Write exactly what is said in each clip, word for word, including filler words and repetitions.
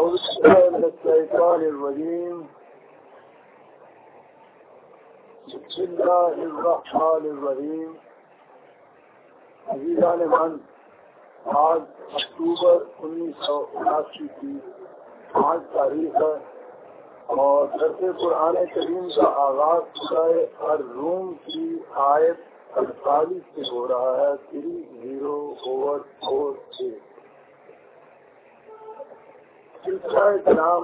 أعوذ بالله من الشيطان الرجيم بسم الله الرحمن الرحیم. عزیزان من، آج اکتوبر انیس سو اناسی کی پانچ تاریخ ہے اور درس قرآن کریم کا آغاز سورہ الروم کی آیت اڑتالیس سے ہو رہا ہے. Three zero over four eight. سلسلہ کلام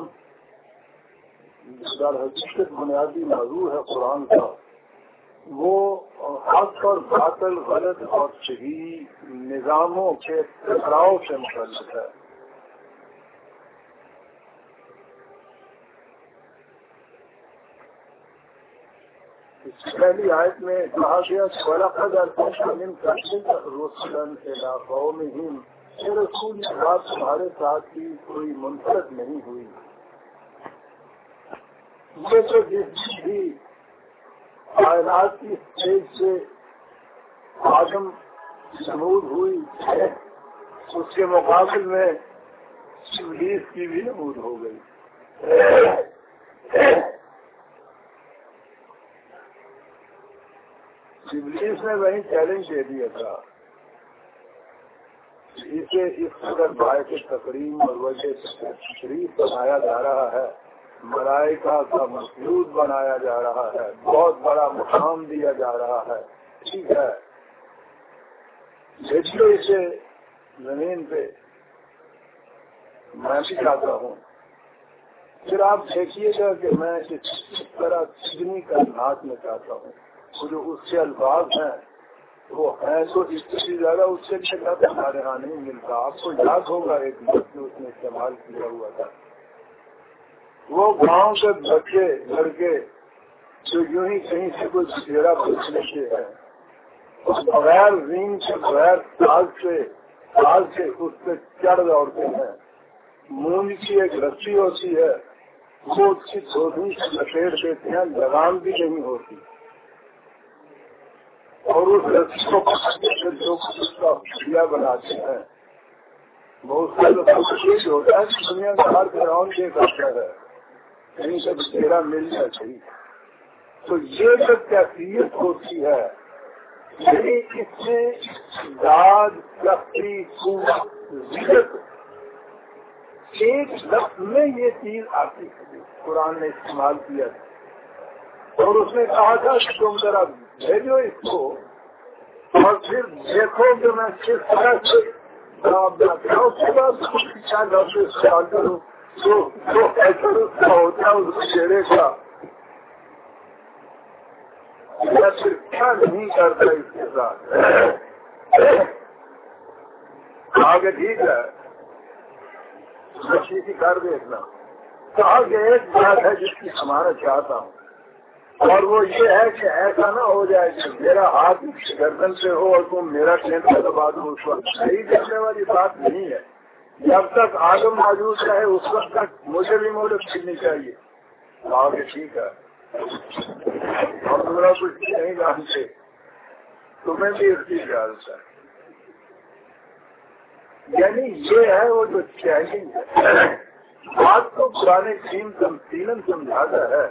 در حقیقت بنیادی موضوع ہے قرآن کا، وہ حق اور باطل، غلط اور صحیح نظاموں کے ٹکراؤ سے متعلق ہے. اس پہلی آیت میں کہا گیا وَلَقَدْ أَرْسَلْنَا مِن قَبْلِكَ رُسُلًا إِلَىٰ قَوْمِهِمْ، یہ رسول کی بات تمہارے ساتھ کی کوئی منفرد نہیں ہوئی. یہ تو جس بھی کائنات کی اسٹیج سے آدم نمود ہوئی ہے، اس کے مقابل میں ابلیس کی بھی نمود ہو گئی. ابلیس نے وہی چیلنج دے دیا تھا، اسے اس قدر باعث تقریم اور وجہ تشریف بنایا جا رہا ہے، ملائکہ کا مسجود بنایا جا رہا ہے، بہت بڑا مقام دیا جا رہا ہے. ٹھیک ہے، بھیجو اسے زمین پہ، میں بھی چاہتا ہوں. پھر آپ دیکھیے گا کہ میں اس طرح سجنی کا ناچ میں چاہتا ہوں. وہ جو اس کے الفاظ ہیں وہ ہے تو اس سے زیادہ اس سے زیادہ ہمارے یہاں نہیں ملتا. آپ کو یاد ہوگا ایک لفظ اس نے استعمال کیا ہوا تھا، وہ گاؤں کے بچے لڑکے جو یوں ہی کہیں سے کوئی چہرہ پوچھ لیتے ہیں، بغیر زین سے بغیر ساز سے ساز سے اس پہ چڑھ دوڑتے ہیں. مونج کی ایک رسی ہوتی ہے، وہ اس کی دھوبی سے لپیٹ دیتے ہیں، لگام بھی نہیں ہوتی، اور اس رسی کو جو اس کا کھیا بناتے ہیں. بہت سارے لوگ یہ ہوتا ہے کہ دنیا کا ہر گراؤنڈ یہ کرتا ہے کہیں سے چہرہ مل جائے صحیح. تو یہ جو کیفیت ہوتی ہے، یعنی اس میں داد لفظی قوت ذکر ایک لفظ میں یہ چیز آتی ہے قرآن نے استعمال کیا تھا. اور اس نے کہا تھا کہ تم ذرا بھیجو اس کو اور پھر دیکھو کہ میں کس طرح سے اس کے بعد کیا لفظ استعمال کروں تو ایسا کا ہوتا ہے اس چہرے کا یا پھر کیا نہیں کرتا اس کے ساتھ. آگے ٹھیک ہے، کی کر دیکھنا. کہا کہ ایک بات ہے جس کی ہمارا چاہتا ہوں، اور وہ یہ ہے کہ ایسا نہ ہو جائے کہ میرا ہاتھ گردن سے ہو اور تم میرا کھیل دبا دو. اس وقت صحیح کرنے والی بات نہیں ہے. جب تک آدم موجود رہے اس وقت تک مجھے بھی مہلت ملنی چاہیے. آگے ٹھیک ہے، اور تمہارا کچھ نہیں جانتے، تمہیں بھی اس کی اجازت ہے. یعنی یہ ہے وہ جو چیلنج ہے. بات کو پرانے ٹیم تمثیلاً سمجھاتا ہے.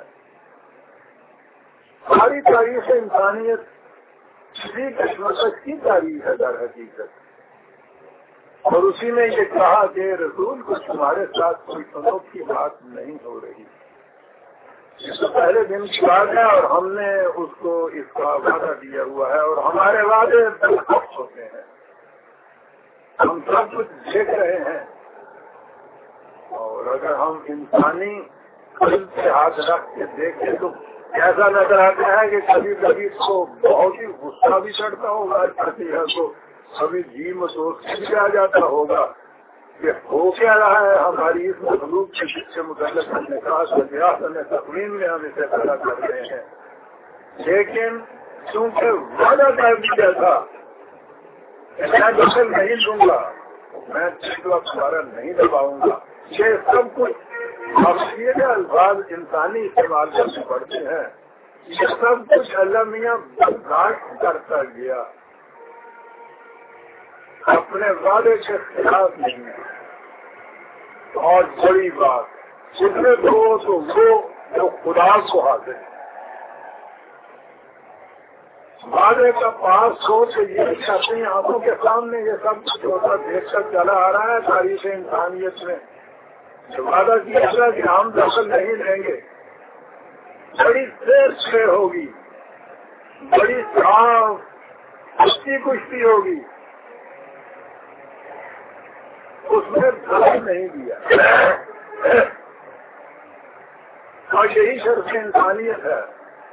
ساری تاریخ انسانیت کسی قسمت کی تاریخ ہے در حقیقت، اور اسی میں یہ کہا کہ رسول کو تمہارے ساتھ کوئی انوکھی بات نہیں ہو رہی. اس سے پہلے دن کی بات ہے اور ہم نے اس کو اس کا وعدہ دیا ہوا ہے، اور ہمارے وعدے درست ہوتے ہیں. ہم سب کچھ دیکھ رہے ہیں، اور اگر ہم انسانی قلب سے ہاتھ رکھ کے دیکھیں تو ایسا نظر آتا ہے کہ کبھی کبھی تو بہت ہی غصہ بھی چڑھتا ہوگا کرتی ہے، تو کبھی جی محسوس بھی آ جاتا ہوگا کہ ہو کیا رہا ہے ہماری اس مخلوق کے سے متعلق تقویم میں ہم اسے پیدا کر رہے ہیں. لیکن چونکہ وعدہ کر دیا تھا میں دخل نہیں دوں گا، میں تمہارا نہیں دباؤں گا، یہ سب کچھ یہ الفاظ انسانی استعمال کرنے پڑتے ہیں. یہ سب کچھ اللہ میاں برداشت کرتا گیا، اپنے وعدے کے خلاف نہیں ہے. اور بڑی بات اس میں تو وہ جو خدا کو حاصل ہے وعدے کا پاس ہو تو یہ اپنی آنکھوں کے سامنے یہ سب کچھ ہوتا دیکھ کر چلا آ رہا ہے تاریخ انسانیت میں جو وعدہ کیا گیا کہ ہم دخل نہیں لیں گے بڑی دیر سے ہوگی بڑی صاف کشتی کشتی ہوگی اس میں دخل نہیں دیا اور یہی شرف انسانیت ہے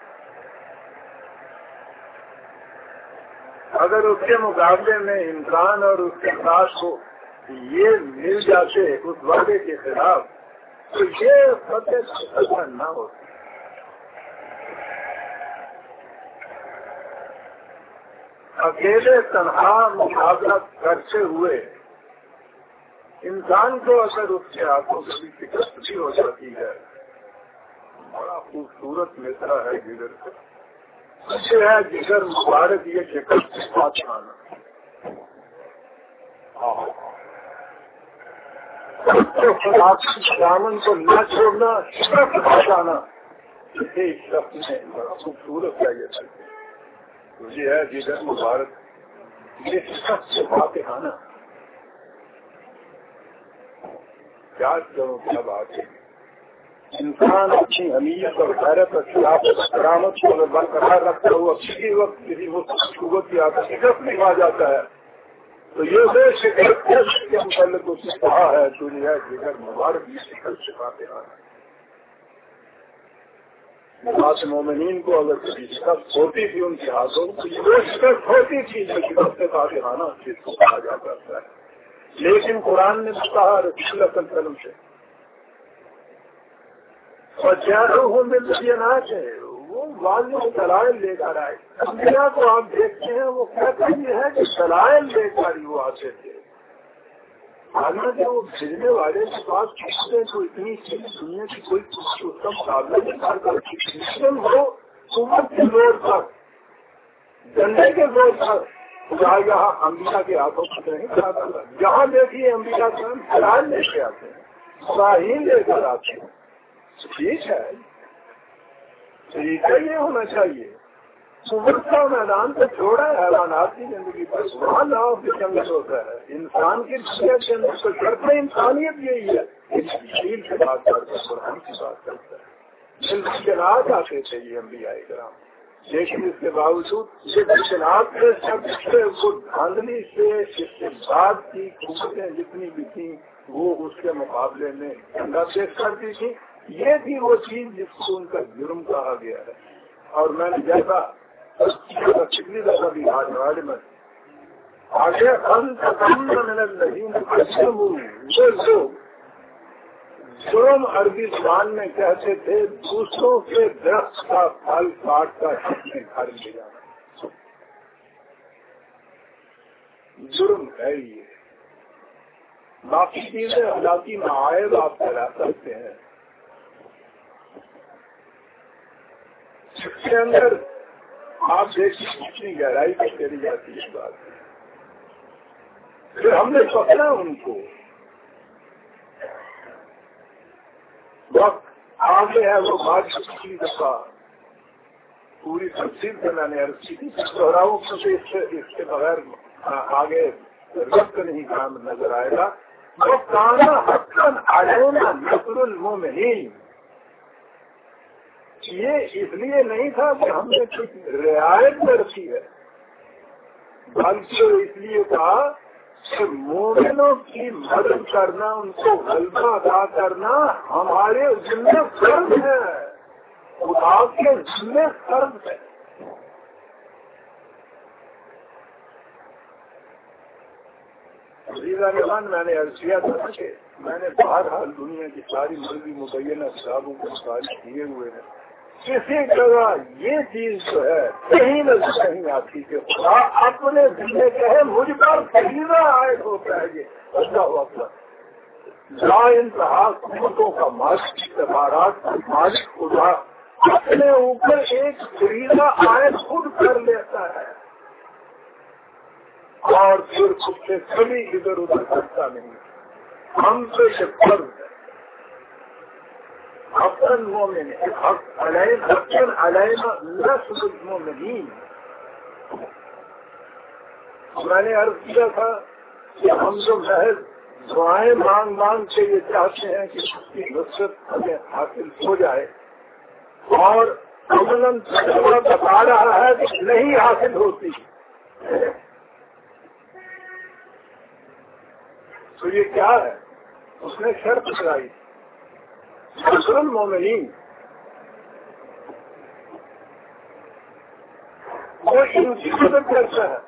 اگر اس کے مقابلے میں انسان اور اس کے ساتھ کو یہ مل جاتے اس وعدے کے خلاف تو یہ فتح نہ ہوتی اکیلے تنہا مقابلہ کرتے ہوئے انسان کو اگر اس کے ہاتھوں سے شکست بھی ہو جاتی ہے بڑا خوبصورت مصرع ہے جگر سے اچھے ہے جگر مبارک یہ شکست کے ساتھ آنا دامن کو نہ چھوڑنا شکست پہنچانا یہ شخص میں بڑا خوبصورت ہے یہ سکتے یہ ہے جگر مبارک یہ شکست سے باتیں آنا کیا کروں کیا بات ہے انسان اپنی اہمیت اور غیرت اور خلافت کرامت کو اگر برقرار رکھتا ہوا کسی وقت کسی مصیبت یا شکست میں آ جاتا ہے تو یہ وہ شکست کے متعلق اس نے کہا ہے تو یہ ہے جگر مبارک یہ شکست سے باتیں آنا خاص مومنین کو اگر کسی شکست ہوتی تھی ان کے ہاتھوں تو وہ شکست ہوتی تھی جو شکست سے باتیں آنا جس کو کہا جا کرتا ہے لیکن قرآن نے کہا رسول اللہ صلی اللہ علیہ وسلم سے اور جہاں مل نہ چاہے وہ واضح دلائل لے کر آئے انبیاء کو آپ دیکھتے ہیں وہ کہتے یہ ہے کہ دلائل لے کر ہی وہ آتے تھے حالانکہ وہ بھیجنے والے کے پاس کھینچتے تو اتنی چیز دنیا کی کوئی اس کا مقابلہ نہیں کرتا لیکن وہ عمر کے زور پر ڈنڈے کے زور پر خدا یہاں انبیاء کے ہاتھوں سے نہیں کھاتا تھا جہاں دیکھیے انبیاء کا ہم دلائل لے کے آتے ہیں صحیح لے کر آتے ہیں ٹھیک ہے طریقہ یہ ہونا چاہیے صبح کا میدان تو چھوڑا ہے حیوانات کی زندگی پر وہاں لاؤ کے جنگل ہوتا ہے انسان کی شخصیت کے اندر تو شرط انسانیت یہی ہے شیل سے بات کرتا ہے قرآن کی بات کرتا ہے مشکلات آتے تھے یہ انبیاء کرام لیکن اس کے باوجود یہ مشکلات کے سب سے وہ دھاندلی سے اس کے بعد کی قوتیں جتنی بھی تھیں وہ اس کے مقابلے میں ٹھنڈا پیش کرتی تھی یہ بھی وہ چیز جس کو ان کا جرم کہا گیا ہے اور میں نے جیسا کتنی دفعہ بھی آج میں آگے جرم عربی زبان میں کہتے تھے دوسروں کے درخت کا پھل کاٹ کر اپنے گھر لے جانا جرم ہے یہ باقی چیزیں علاقی معائب آپ کرا سکتے ہیں اس کے اندر آپ دیکھیں کتنی گہرائی پر چلی جاتی ہے بات پھر ہم نے پکڑا ان کو وقت آگے ہے وہ بات پچھلی دفعہ پوری تفصیل سے میں نے عرض کی تھی دوہراؤں کیونکہ اس سے اس کے بغیر آگے وقت نہیں کام نظر آئے گا وہ کانا حقاً علینا نصر المومنین یہ اس لیے نہیں تھا کہ ہم نے کچھ رعایت میں رکھی ہے بلکہ اس لیے تھا کہ مومنوں کی مدد کرنا ان کو غلبہ ادا کرنا ہمارے ذمہ فرض ہے خدا کے ذمہ فرض ہے میں نے عرض کیا تھا کہ میں نے بہرحال دنیا کی ساری مذہبی مبینہ کتابوں کو مطالعہ کیے ہوئے ہیں کسی جگہ یہ چیز جو ہے کہیں نہ کہیں آتی کہ خدا اپنے ذمہ کہے مجھ پر فریضہ عائد ہوتا ہے یہ اللہ اکبر لا انتہا قوتوں کا مالک اعتبارات کا مالک خدا اپنے اوپر ایک فریضہ عائد خود کر لیتا ہے اور پھر خود سے کبھی ادھر ادھر کرتا نہیں ہم تو یہ فرض ہے حقاً مومن حقاً علینا نصر المومنین. میں نے عرض کیا تھا کہ ہم جو محض دعائیں مانگ مانگ کے یہ چاہتے ہیں کہ اس کی نصرت ہمیں حاصل ہو جائے اور عملاً تجربہ بتا رہا ہے کہ نہیں حاصل ہوتی تو یہ کیا ہے؟ اس نے شرط لگائی نصر المومنین. وہ ان کی مدد کرتا ہے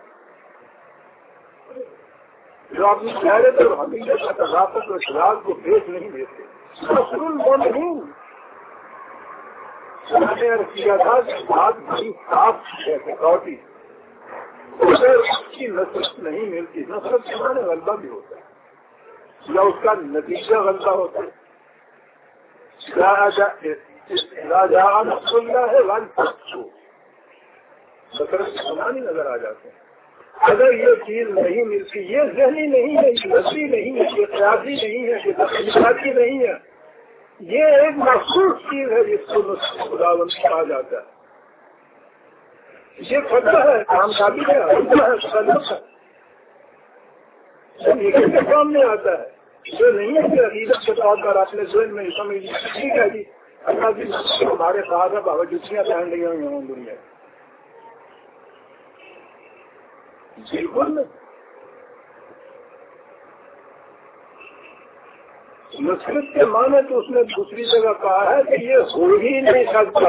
جو اپنی غیرت اور حقیقت کا تضافت اور اخلاق کو بیچ نہیں دیتے. نصر المومنین میں نے عرض کیا تھا کہ بات بڑی صاف ہے کٹوتی اگر اس کی نصرت نہیں ملتی. نصرت کے معنی غلبہ بھی ہوتا ہے یا اس کا نتیجہ غلبہ ہوتا ہے. راجا نصر اللہ ہے نصرت کے سامان نظر آ جاتے ہیں. اگر یہ چیز نہیں ملتی یہ ذہنی نہیں ہے یہ نظری نہیں ہے یہ قیاسی نہیں ہے یہ تخلیقاتی نہیں ہے یہ ایک مخصوص چیز ہے جس کو نصرت خداوند کہا جاتا ہے. یہ فتح ہے کامیابی ہے حکمہ ہے سلط ہے یہ کے سامنے آتا ہے. یہ نہیں ہے کہ عقیدت کے طور پر اپنے ذہن میں سمجھ ٹھیک ہے جی اللہ کی نصرت ہمارے ساتھ ہے بابا جتیاں پہن رہی ہوئی ہوں دنیا بالکل نصرت کے معنی تو اس نے دوسری جگہ کہا ہے کہ یہ ہو ہی نہیں سکتا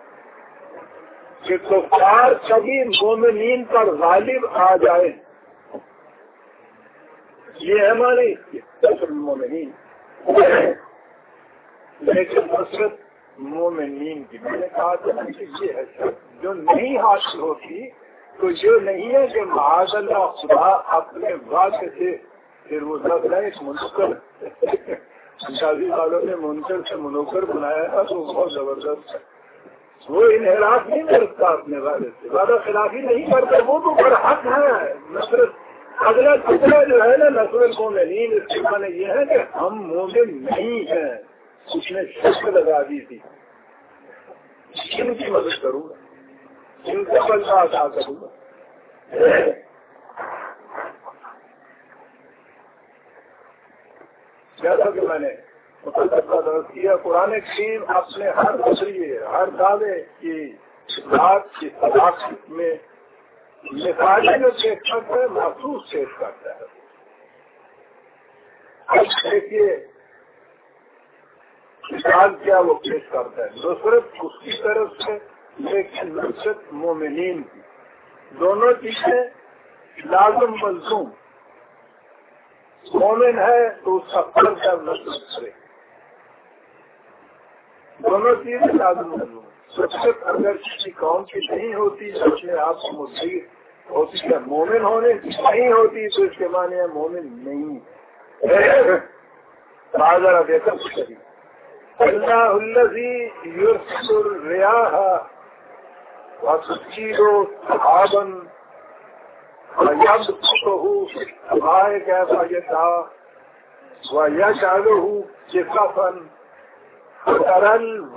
کہ کفار کبھی مومنین پر غالب آ جائے. یہ ہے معنی نصر المومنین لیکن نصرت مومنین کی میں نے کہا تھا کہ یہ ہے جو نہیں حاصل ہوتی تو یہ نہیں ہے کہ معاذ اللہ خدا اپنے وعدے سے پھر وہ لفظ ایک منکر شادی والوں نے منکر سے منوکر بنایا تھا تو بہت زبردست ہے. وہ انحراف نہیں کرتا اپنے وعدے سے وعدہ خلافی نہیں کرتا وہ تو برحق ہے. نصرت اگلا ٹکڑا جو ہے نا نصر المومنین اس کے معنی یہ ہے کہ ہم مومن نہیں ہیں. اس نے شرط لگا دی تھی ان کی مدد کروں گا ان کا بندہ ادا کروں گا. جیسا کہ میں نے درست کیا قرآن کریم اپنے ہر نظریے ہر دعوے کی بات کی صداقت میں مثالیں جو پیش کرتا ہے محسوس پیش کرتا ہے. اب دیکھیے مثال کیا وہ پیش کرتا ہے. نصرت اس کی طرف سے لیکن نصرت مومنین کی دونوں چیزیں لازم ملزوم. مومن ہے تو اس کا فرض ہے نصرت کرے. دونوں چیزیں لازم ملزوم. نصرت اگر کسی قوم کی نہیں ہوتی اپنے آپ کو مدعی ہوتی ہے مومن ہونے کی نہیں ہوتی تو اس کے معنی ہے مومن نہیں. ذرا دیکھا کچھ اللہ الذی یرسل الریاح وتثیر سحابا ویبسطه فی السماء کیف یشاء ویجعله کسفا فتری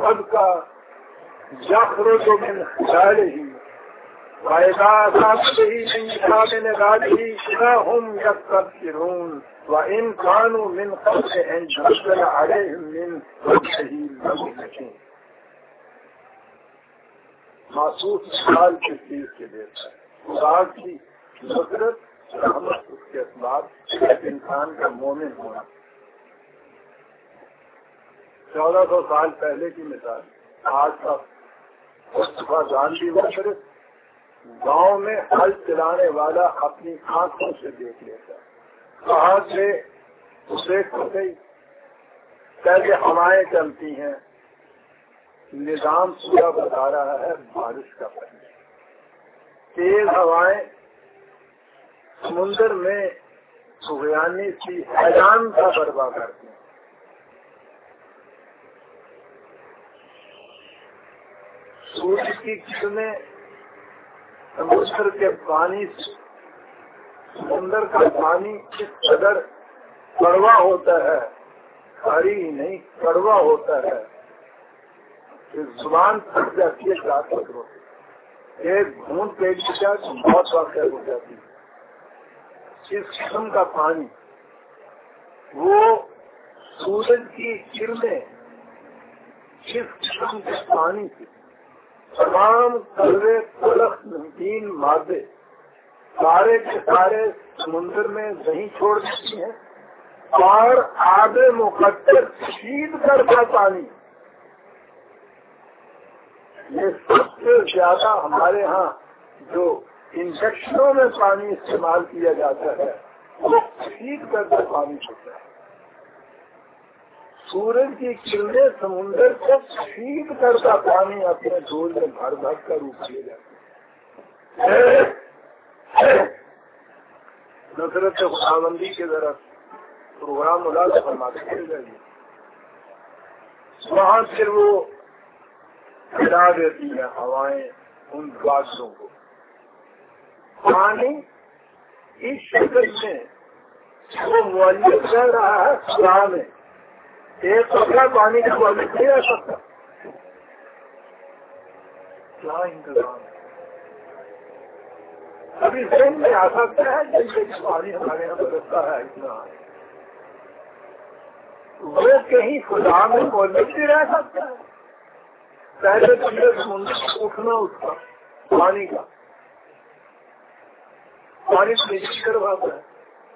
الودق یخرج من خلاله وَإِذَا أَصَابَ بِهِ مِنْ شَابٍ عِبَادِهِ إِذَا هُمْ يَسْتَبْشِرُونَ وَإِنْ كَانُوا مِنْ قَبْلِ أَنْ يُنَزَّلَ عَلَيْهِمْ مِنْ رَبِّهِمْ لَمُشْرِكُونَ. محسوس حال کی چیز کے دیتا ہے خدا کی نصرت رحمت اس کے اسباب ایک انسان کا مومن ہونا. چودہ سو سال پہلے کی مثال آج تک مصطفیٰ گاندھی صرف گاؤں میں ہل چلانے والا اپنی آنکھوں سے دیکھ لیتا ہے. کہاں سے اسے گئی کیسے ہوائیں چلتی ہیں نظام پورا بتا رہا ہے بارش کا پہلے. تیز ہوائیں سمندر میں سغیانی سی حیران کا برپا کرتی ہیں. سورج کی کرنیں سمندر کے پانی سمندر کا پانی اس قدر کڑوا ہوتا ہے، کھاری ہی نہیں کڑوا ہوتا ہے، زبان پھٹ جاتی ہے چار پتھروں سے، ایک گھونٹ پیٹ دیا تو بہت واقع ہو جاتی ہے۔ اس قسم کا پانی وہ سورج کی کرنیں اس قسم کے پانی سے تمام کڑوے تلخ نمکین مادے سارے کے سارے سمندر میں نہیں چھوڑ دیتی ہیں، اور آب مقدر شید کر کا پانی یہ سب سے زیادہ ہمارے ہاں جو انجیکشنوں میں پانی استعمال کیا جاتا ہے وہ شید کر کا پانی ہوتا ہے۔ سورج کی کرنیں سمندر کو شید کر کا پانی اپنے جھول میں بھر بھر کر اوپر جاتے ہیں۔ نصرت خداوندی کے ذرا پروگرام ملازم فرماتے چلے جائیے، وہاں پھر وہ پھیلا دیتی ہیں ہوائیں ان بادشوں کو۔ پانی اس شکل میں وہ مولد رہ رہا ہے خدا میں، ایک کپڑا پانی کا مولد نہیں رہ سکتا۔ کیا انتظام ہے؟ ابھی ذہن میں آ سکتا ہے جیسے کہ پانی ہمارے یہاں برستا ہے اتنا، وہ کہیں خدا میں مولد نہیں رہ سکتا ہے؟ پہلے تو یہ سمندر اٹھنا اس کا پانی کا پانی سے نیچے کرواتا ہے،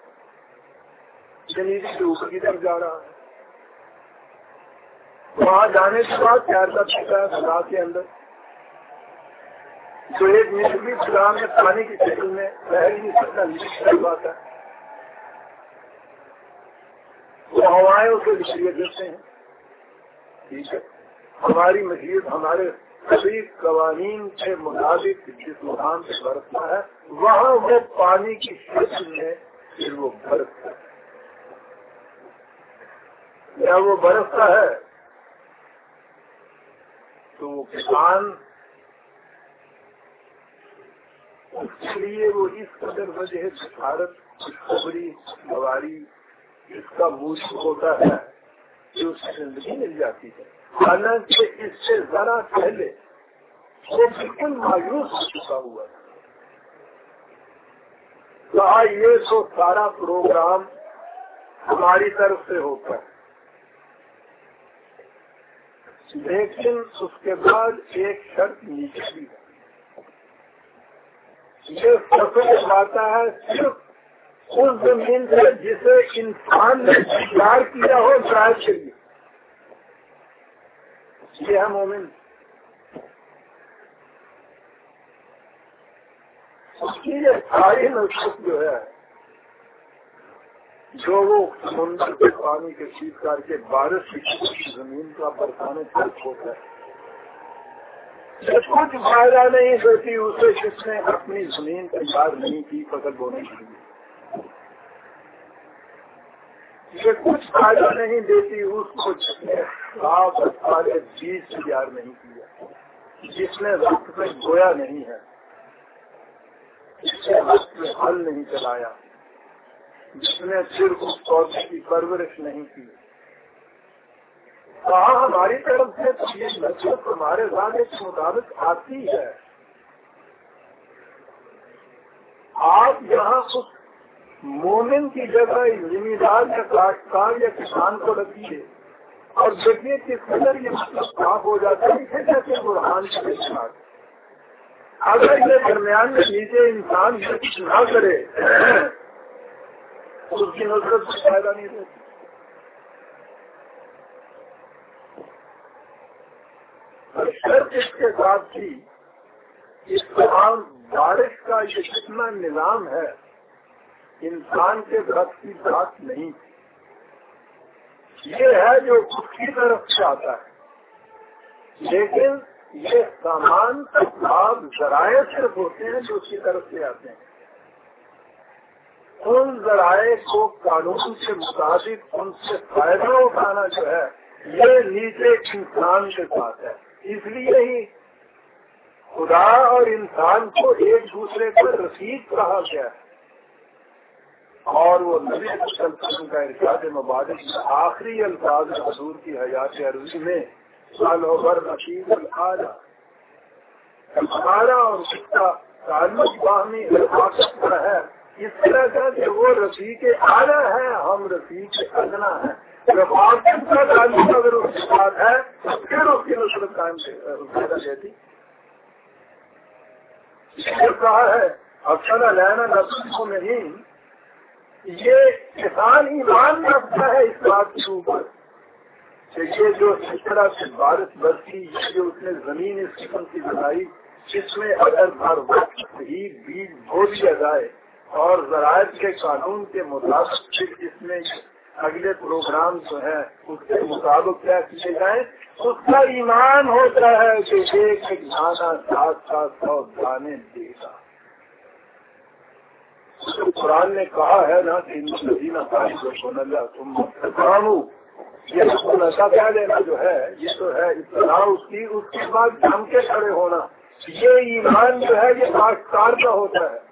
نیچے سے اوپر کی طرف جا رہا ہے، وہاں جانے کے بعد تیرتا پھرتا ہے خدا کے اندر، جو ایک مصری خدا میں پانی کی شکل میں بہر نہیں سکتا، نیچے کرواتا ہے، وہ ہوائیں اسے مشریت دیتے ہیں۔ ٹھیک ہے، ہماری مشیت ہمارے سبھی قوانین کے مطابق جس مقام سے برستا ہے وہاں وہ پانی کی شکل میں پھر وہ برستا ہے۔ یا وہ برستا ہے تو وہ کسان اس کے لیے وہ اس قدر وجہ بھارت خوشخبری گواری اس کا موجود ہوتا ہے کہ اس کی زندگی مل جاتی ہے، حالانکہ اس سے ذرا پہلے وہ بالکل مایوس ہو چکا ہوا تھا۔ کہا یہ تو سارا پروگرام ہماری طرف سے ہوتا ہے، لیکن اس کے بعد ایک شرط نیچے بھی ہے، یہ فصل آتا ہے صرف اس زمین سے جسے انسان نے تیار کیا ہو شاید کے لیے، یہ ہے مومن۔ اس کی یہ ساری نصیحت جو ہے جو وہ سمندر کے پانی کے شیت کر کے بارش کی زمین کا برسانے خرچ ہوتا ہے، کچھ فائدہ نہیں دیتی اسے جس نے اپنی زمین تیار نہیں کی فصل بونے کے لیے، یہ کچھ فائدہ نہیں دیتی اس کو جس نے آپ سارے بیج تیار نہیں کیا، جس نے وقت میں گویا نہیں ہے، جس نے وقت میں ہل نہیں چلایا، جس نے صرف اس پودے کی پرورش نہیں کی۔ کہاں ہماری طرف سے تو یہ نصیحت ہمارے ذہن کے مطابق آتی ہے، آپ یہاں اس مومن کی جگہ زمیندار یا کاشتکار یا کسان کو رکھیے اور دیکھیے کس قدر یہ مطلب صاف ہو جاتا ہے، اسے کیسے برہان کے ساتھ اگر یہ درمیان میں نیچے انسان کچھ نہ کرے اس کی نصرت سے فائدہ نہیں دیتی۔ اور شرط اس کے ساتھ تھی اس تمام بارش کا یہ جتنا نظام ہے انسان کے بس کی بات نہیں تھی، یہ ہے جو اس کی طرف سے آتا ہے، لیکن یہ سامان اسباب ذرائع صرف ہوتے ہیں جو اس کی طرف سے آتے ہیں، ان ذرائع کو قانون کے مطابق ان سے فائدہ اٹھانا جو ہے یہ نیچے انسان کے ساتھ ہے۔ اس لیے ہی خدا اور انسان کو ایک دوسرے پر رفیق کہا گیا ہے، اور وہ نبی صلی اللہ علیہ وسلم کا ارشاد مبارک آخری الفاظ حضور کی حیات عرضی میں سالوبر رشید العالی ہمارا اور اس کا تعلق باہمی رفاقت کا ہے، اس طرح کا کہ وہ رفیق اعلیٰ ہے، ہم رفیق ادنا ہیں۔ رفاقت کا تعلق اگر اس کے ساتھ ہے تو پھر اس کی نصرت قائم رہتی۔ اس نے کہا ہے افسانہ لینا نسل میں نہیں، یہ کسان ایمان رکھتا ہے اس بات کے اوپر کہ یہ جو اس طرح سے بارش برسی، یہ جو اس نے زمین اس قسم کی بنائی، اس میں اگر ہر وقت صحیح بیج بو دیا جائے اور ذرائع کے قانون کے مطابق پھر اس میں اگلے پروگرام جو ہے اس کے مطابق کیا کیے جائیں، اس کا ایمان ہوتا ہے کہ ایک ایک دانا سات سات سو دانے دے گا۔ قرآن نے کہا ہے نا کہ مدینہ تم یہ ایسا کہہ دینا جو ہے یہ تو ہے اطلاع اس کی، اس کے بعد جم کے کھڑے ہونا، یہ ایمان جو ہے یہ ساختار کا ہوتا ہے۔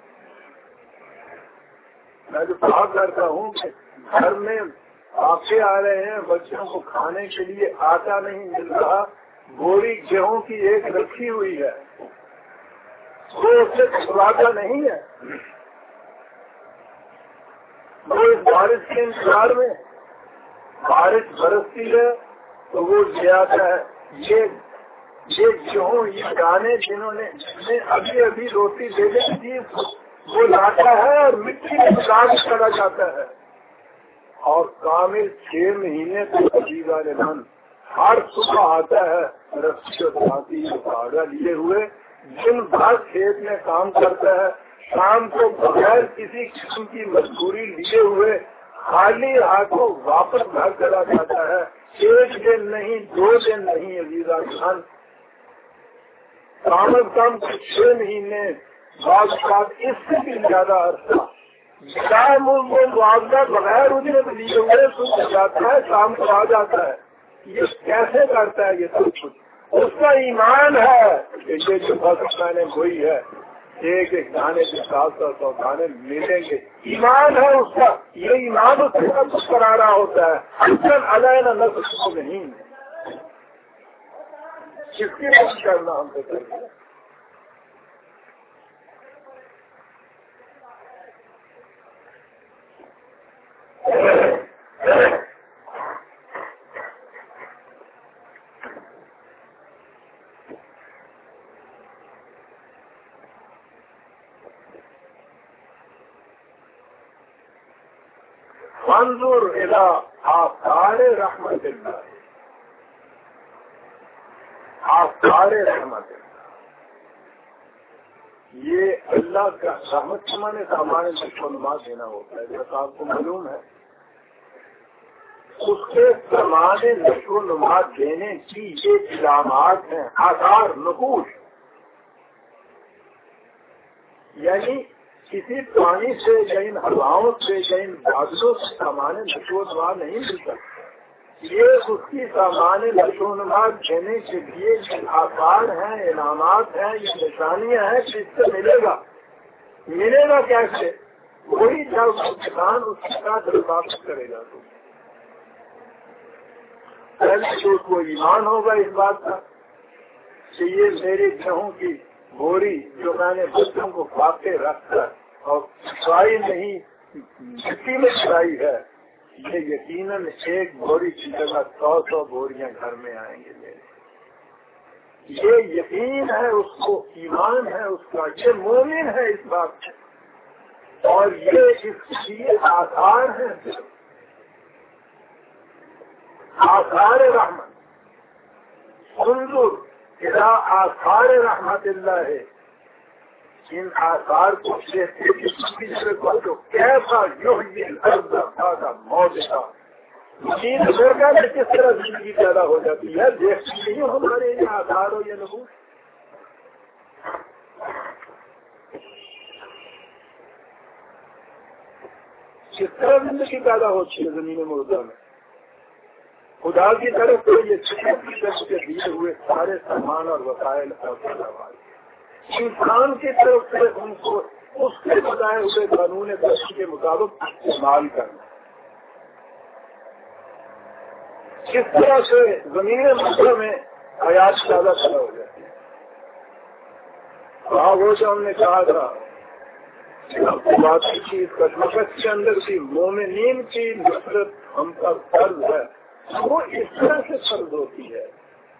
میں جو کہا کرتا ہوں کہ گھر میں آپے آ رہے ہیں، بچوں کو کھانے کے لیے آٹا نہیں مل رہا، بوری گیہوں کی ایک رکھی ہوئی ہے، وہ اسے کھلاتا نہیں ہے، وہ اس بارش کے انتظار میں بارش برستی ہے تو وہ لے آتا ہے۔ یہ یہ گیہوں یہ دانے جنہوں نے ابھی ابھی روٹی دے دی تھی وہ لاتا ہے اور مٹی میں ملا کے چلا جاتا ہے، اور کامل چھ مہینے تک عزیزان ہر صبح آتا ہے رسی اور ساتھی دھاگا لیے ہوئے، دن بھر کھیت میں کام کرتا ہے، شام کو بغیر کسی قسم کی مجبوری لیے ہوئے خالی ہاتھوں واپس گھر چلا جاتا ہے۔ ایک دن نہیں، دو دن نہیں عزیزان، کم از کم چھ مہینے بعض بات اس سے بھی زیادہ عرصہ معاوضہ بغیر اجرت لیے ہوئے صبح جاتا ہے، شام کو آ جاتا ہے۔ یہ کیسے کرتا ہے؟ یہ سب کچھ اس کا ایمان ہے کہ یہ جو فصل میں نے بوئی ہے ایک ایک دانے کے ساتھ سو سو دانے ملیں گے، ایمان ہے اس کا، یہ ایمان اس کے سب کچھ کرا رہا ہوتا ہے۔ اکثر علیہ نسل کو نہیں کس کی مدد کرنا ہم سے چاہیے۔ منظور الى آثار رحمت اللہ، آثار رحمت اللہ، یہ اللہ کا رحمت کے معنی ہمارے معلومات دینا ہوتا ہے، جیسا آپ کو معلوم ہے اس کے زمانے نشو و نما دینے کی یہ علامات ہیں، آثار نقوش، یعنی کسی پانی سے یا ان ہواؤں سے یا ان بادلوں سے سامان نشو و نما نہیں ملتا، یہ اس کی سامان نشو و نما دینے کے لیے یہ آثار ہیں، انعامات ہیں، یہ نشانیاں ہیں کہ اس سے ملے گا۔ ملے گا کیسے؟ وہی جب کسان اس کے ساتھ رفاقت کرے گا تو پہلے تو اس کو ایمان ہوگا اس بات کا کہ یہ میری گیہوں کی بوری جو میں نے بچوں کو فاقے رکھ کر اور چرائی نہیں مٹی میں چرائی ہے، یہ یقیناً ایک بوری کی جگہ سو سو بوریاں گھر میں آئیں گے میرے، یہ یقین ہے اس کو، ایمان ہے اس کا، یہ مومن ہے اس بات سے، اور یہ اس لیے آثار ہیں، آثار رحمت۔ انظر الى آثار رحمت اللہ ہے، ان آثار کو دیکھتے کسی کو جو کیسا یحیی الارض بعد موتہا، زمین مردہ میں کس طرح زندگی پیدا ہو جاتی ہے، دیکھتے نہیں ہمارے یہ آثار ہو یہ نبوت۔ کس طرح زندگی پیدا ہوتی ہے زمین مردہ میں، خدا کی طرف سے یہ چیز کی طرف سے دیے ہوئے سارے سامان اور وسائل اور پیداوار، انسان کی طرف سے ان کو اس کے بتائے ہوئے قانون دستی کے مطابق استعمال کرنا. کس طرح سے زمین مصر میں حیات زیادہ پیدا ہو جاتی ہے. وہاں وہ جو ہم نے کہا تھا بات کی چیز کشمکش کے اندر بھی مومنین کی نصرت ہم کا فرض ہے، وہ اس طرح سے فرض ہوتی ہے.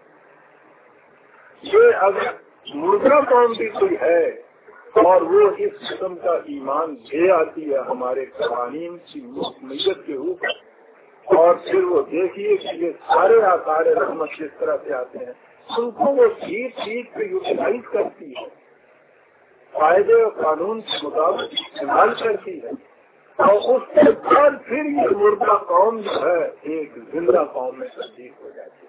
یہ اگر مردہ قوم بھی کوئی ہے اور وہ اس قسم کا ایمان لے آتی ہے ہمارے قوانین کی محکمیت کے اوپر، اور پھر وہ دیکھیے کہ یہ سارے آثار رحمت کس طرح سے آتے ہیں، ان کو وہ ٹھیک ٹھیک پہ یوٹیلائز کرتی ہے، فائدے اور قانون کے مطابق استعمال کرتی ہے، اور اس کے بعد پھر یہ مردہ قوم جو ہے ایک زندہ قوم میں تبدیل ہو جاتی ہے.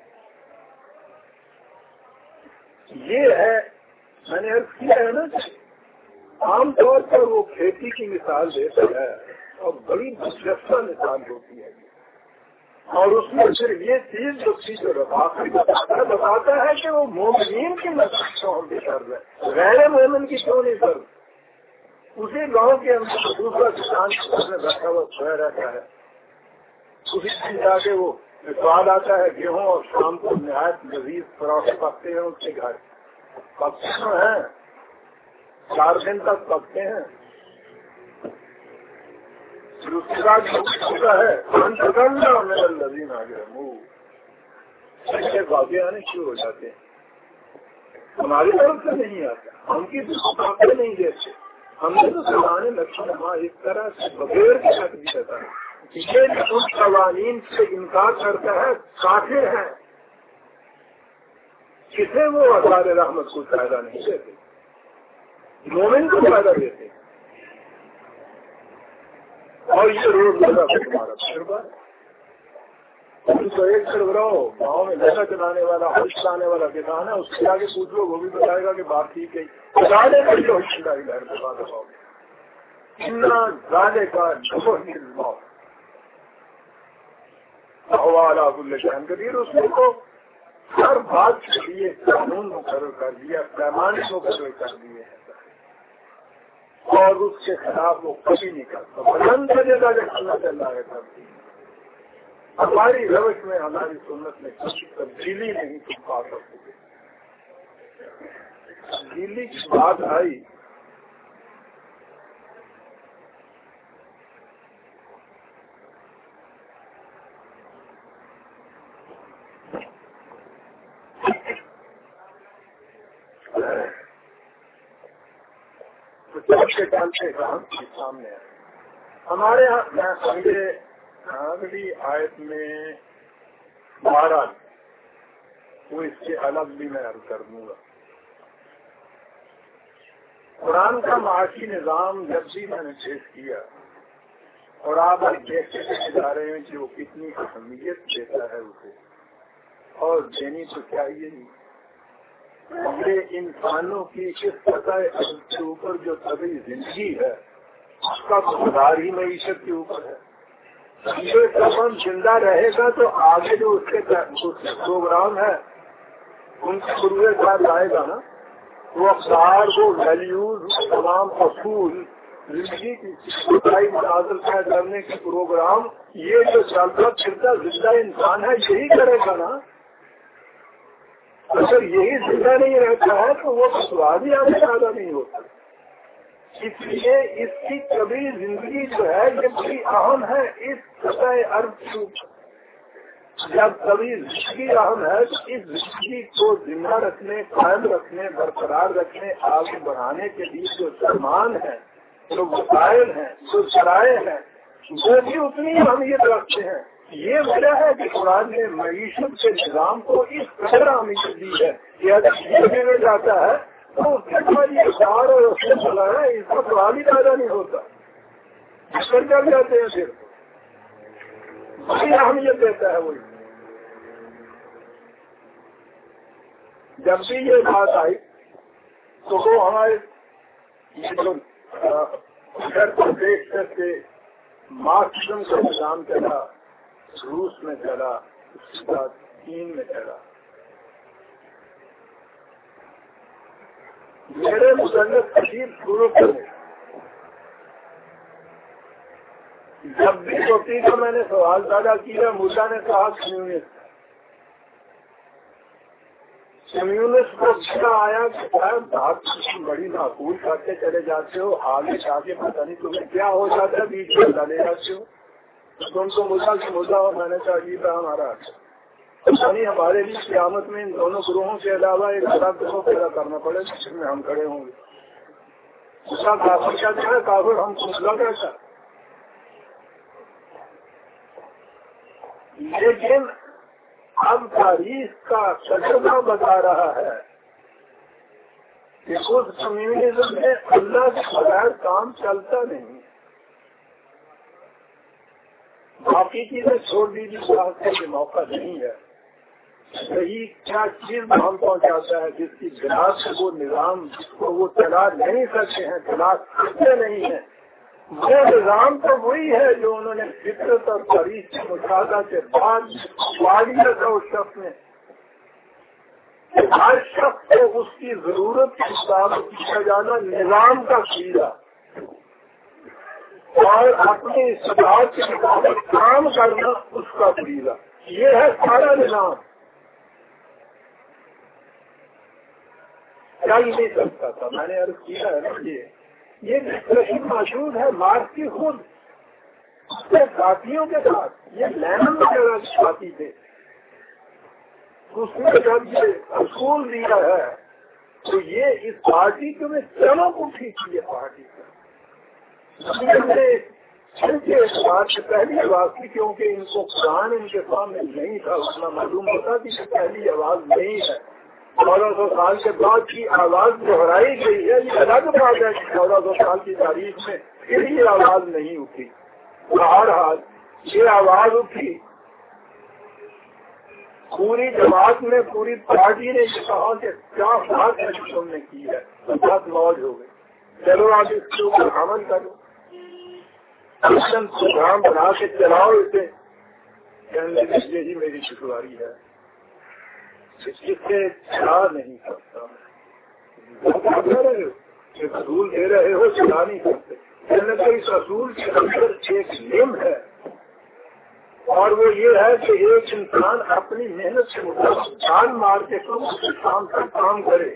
یہ ہے میں نے عرض کیا ہے نا، عام طور پر وہ کھیتی کی مثال دیتا ہے اور بڑی دلچسپ مثال ہوتی ہے، اور اس میں صرف یہ چیز جو چیز بتاتا ہے کہ وہ مومنین کی نسلوں کی فرض ہے، غیر مومن کی کیوں نہیں فرض. اسی گاؤں کے اندر دوسرا کسان میں بیٹھا ہوا سویا رہتا ہے، اسی دن جا کے وہ سواد آتا ہے گیہوں اور شام کو نہایت لذیذ پراٹھے پکتے ہیں، اس کے گھر پکتے ہیں چار دن تک پکتے ہیں. پھر اس کے بعد ہوتا ہے میرا لذیذ آ گیا منہ ایسے واقع آنے شروع ہو جاتے ہیں. ہماری طرف سے نہیں آتا، ہم کی باتیں نہیں دیتے، ہم نے تو سلانے لکشن ماں اس طرح سے بغیر کے رکھ دیا تھا. یہ ان قوانین سے انکار کرتا ہے کافر ہے، کسے وہ آثار رحمت کو فائدہ نہیں دیتے، مومن کو فائدہ دیتے. اور یہ روز لگا ہمارا تجربہ ہے. تو ایک سربراہ گاؤں میں لگا چلانے والا ہل چلانے والا کسان ہے، اس کے آگے پوچھ لو وہ بھی بتائے گا کہ بات ٹھیک ہے. زیادہ کا جو لہر کے بعد اتنا زیادہ کا جو حوالہ کل شہن قدیر، اس نے تو ہر بات کے لیے قانون مقرر کر دیا، پیمانے مقرر کر دیے ہیں، اور اس کے خلاف وہ کبھی نہیں کرتا. بلند جگہ جب اللہ چل ہے کرتی ہماری روش میں ہماری سنت میں کچھ تبدیلی نہیں تم پا سکتے. تبدیلی کی بات آئی کے چلتے سامنے ہمارے یہاں سمجھے اگلی آیت میں بارہ وہ اس کے الگ بھی میں عرض کر دوں گا. قرآن کا معاشی نظام جب بھی میں نے پیش کیا اور آپ دیکھتے جا رہے ہیں کہ وہ کتنی اہمیت دیتا ہے اسے، اور دینی تو چاہیے نہیں. یہ انسانوں کی اس سطح کے اوپر جو طبعی زندگی ہے اس کا مقدار ہی معیشت کے اوپر ہے. یہ سبب زندہ رہے گا تو آگے جو اس کے پروگرام ہے ان کے ضرورت ساتھ آئے گا نا، وہ افطار وہ ویلیوز تمام اصول زندگی کی مناظر طے کرنے کے پروگرام یہ جو چلتا پھرتا زندہ انسان ہے یہی کرے گا نا. اگر یہی زندہ نہیں رہتا ہے تو وہ سواد ہی آگے زیادہ نہیں ہوتا. اس لیے اس کی کبھی زندگی جو ہے یہ بڑی اہم ہے. اس سطح ارض جب کبھی زندگی اہم ہے تو اس زندگی کو زندہ رکھنے، قائم رکھنے، برقرار رکھنے، آگے بڑھانے کے لیے جو سامان ہے، جو وسائل ہیں، جو ذرائع ہیں، وہ بھی اتنی اہمیت رکھتے ہیں. یہ وجہ ہے کہ قرآن نے معیشت کے نظام کو اس قدر اہمیت دی ہے کہ اگر یہ بگڑ جاتا ہے تو یہ سار اور رستے چلا ہے اس کا سوال ہی پیدا نہیں ہوتا. اس پر چل جاتے ہیں پھر بڑی اہمیت دیتا ہے. وہی جب بھی یہ بات آئی تو وہ ہمارے یہ جو ادھر پردیش سے مارکسزم کا نظام چلا، روس میں چلا، اس کے بعد چین میں چلا. میرے مصنف تشریف شروع کرے جب بھی چھوٹی کا میں نے سوال پیدا کیا موسیٰ نے کہا کمیونسٹ کمیونسٹ کو اچھا آیا کہ بات بڑی معقول کرتے چلے جاتے ہو آگے جا کے پتہ نہیں تمہیں کیا ہو جاتا ہے بیچ میں ڈالے جاتے ہو تم تو موسیٰ سے موسیٰ اور میں نے کہا یہ تھا ہمارا یعنی ہمارے لیے قیامت میں ان دونوں گروہوں کے علاوہ ایک الگ گروہ پیدا کرنا پڑے جس میں ہم کھڑے ہوں گے اس کا کافر کیا جو ہے کافر ہم مسئلہ کیسا لیکن اب تاریخ کا تجربہ بتا رہا ہے کہ اس کمیونزم میں اللہ کے بغیر کام چلتا نہیں باقی چیزیں چھوڑ دیجیے راستے کے موقع نہیں ہے صحیح کیا چیز ہم پہنچاتا ہے جس کی بنا سے وہ نظام جس کو وہ چلا نہیں سکتے ہیں چلا سکتے نہیں ہیں وہ نظام تو وہی ہے جو انہوں نے فطرت اور تاریخ کے مشاہدہ کے بعد واضح تھا اس شخص نے ہر شخص کو اس کی ضرورت کے مطابق کیا جانا نظام کا قیدا اور اپنی استطاعت کے مطابق کام کرنا اس کا قیدا یہ ہے سارا نظام کیا ہی نہیں سکتا تھا میں نے عرض کیا ہے نا یہ یہ ڈسکشن موجود ہے مارکس کی خود اس کے ساتھیوں کے ساتھ یہ لینن وغیرہ ساتھی تھے اس نے جب یہ اصول دیا ہے تو یہ اس پارٹی کے میں چمک اٹھی تھی یہ پارٹی اس بات سے پہلی آواز تھی کیونکہ ان کو قرآن ان کے سامنے نہیں تھا اتنا معلوم ہوتا تھی کہ پہلی آواز نہیں ہے چودہ سو سال کے بعد کی آواز دہرائی گئی ہے یہ الگ بات ہے کہ چودہ سو سال کی تاریخ میں پھر یہ آواز نہیں اٹھی بہرحال یہ آواز اٹھی پوری جماعت میں پوری پارٹی نے یہ کہا کہ کیا بات ہے جو تم نے کی ہے بہت موج ہو گئی چلو آپ اس کے اوپر عمل کرو پروگرام بنا کے چلاؤ اسے یہی میری شکواری ہے اس سے چلا نہیں سکتا اصول دے رہے ہو چلا نہیں سکتے اس اصول کے اندر ایک نیم ہے اور وہ یہ ہے کہ ایک انسان اپنی محنت سے مطابق جان مار کے کم کام کا کام کرے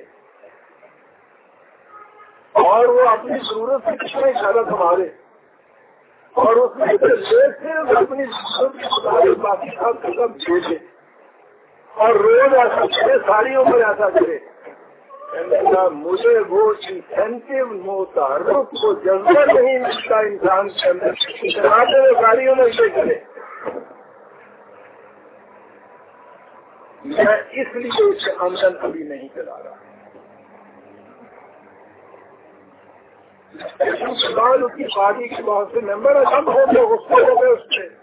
اور وہ اپنی ضرورت سے کتنے زیادہ کمارے اور اس میں اپنی ضرورت کے مطابق باقی سب سب بھیجے اور روز ایسا کرے ساری عمر ایسا کرے مجھے وہ انسینٹیو متحرک وہ جذبہ نہیں ملتا انسان کے اندر چلاتے ہوئے ساری عمر سے کرے میں اس لیے اس سے آمدن ابھی نہیں چلا رہا اس کی پارٹی کے بہت سے ممبر ہے سب ہو گئے غصے ہو گئے اس سے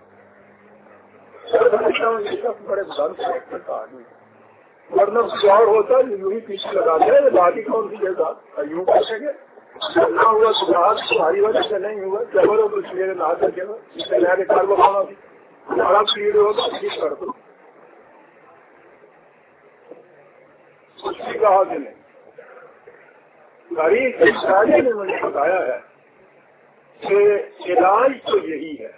یہ سب بڑے بلند کریکٹر کا آدمی ورنہ اور ہوتا ہے یوں ہی پیچھے لگاتے ہیں باقی کون سی جگہ یوں کیسے گے نہ ہوا سدھار تمہاری وجہ سے نہیں ہوا جبر ہو تو میرے نہ سکے گا اس سے نیا کار بخانا بھی ہمارا پیڑ ہوگا ٹھیک کر دو کچھ بھی کہا کہ نہیں تاریخ شاعری نے مجھے بتایا ہے کہ علاج تو یہی ہے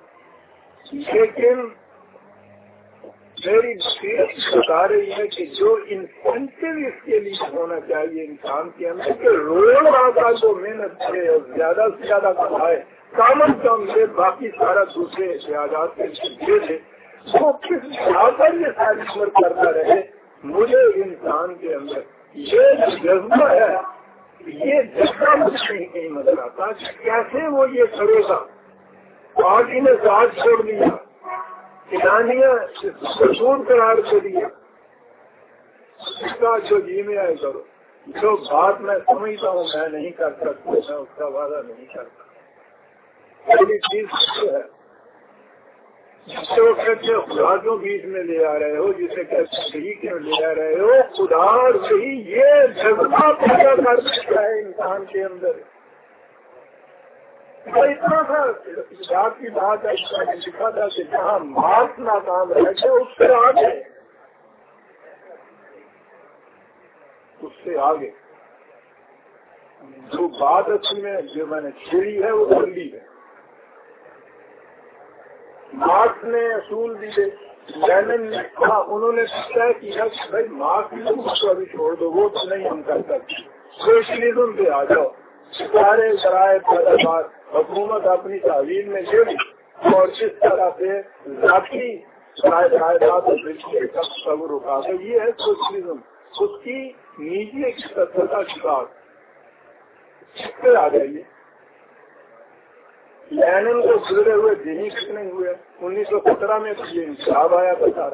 لیکن میری بصیرت بتا رہی ہے کہ جو انسینٹیو اس کے لیے ہونا چاہیے انسان کے اندر کہ روز آتا جو محنت کرے اور زیادہ سے زیادہ کمائے کم از کم سے باقی سارا دوسرے احتیاجات کے دے دے وہ کس بنا پر یہ ساری عمر کرتا رہے مجھے انسان کے اندر یہ جذبہ ہے یہ جذبہ مجھے نہیں نظر آتا کیسے وہ یہ کرے گا پارٹی نے ساتھ چھوڑ دیا اعلانیہ سسور قرار دے دیا اس کا جو جی میں آئے کرو جو بات میں سمجھتا ہوں میں نہیں کر سکتا میں اس کا وعدہ نہیں کرتا پہلی چیز ہے جس سے وہ کہتے ہیں خدا کیوں بیچ میں لے آ رہے ہو جسے کہتے صحیح کیوں لے آ رہے ہو خدا اور صحیح یہ جذبہ پیدا کر سکتا ہے انسان کے اندر اتنا تھا بات کی بات ہے لکھا تھا کہ جہاں مارک ناکام رہے تھے اس سے آگے اس سے آگے جو بات اصل میں جو میں نے چھیڑی ہے وہ بندی ہے. مارکس نے اصول دیے, لینن نے کہا, انہوں نے طے کیا کہ بھائی مارکسزم کو ابھی چھوڑ دو, وہ تو نہیں ہم کر سکتے, سوشلزم پہ آ جاؤ. سارے ذرائع پیداوار حکومت اپنی تعلیم میں لے لی اور اس طرح سے ذاتی جائیداد اور تصور اٹھا کر, یہ ہے سوشلزم. اس کی نجی ایک سطح کا شکار اس پہ آ جائیے. لینن کو گزرے ہوئے دن کچھ نہیں ہوئے. انیس سو سترہ میں تو یہ انقلاب آیا تھا سارا.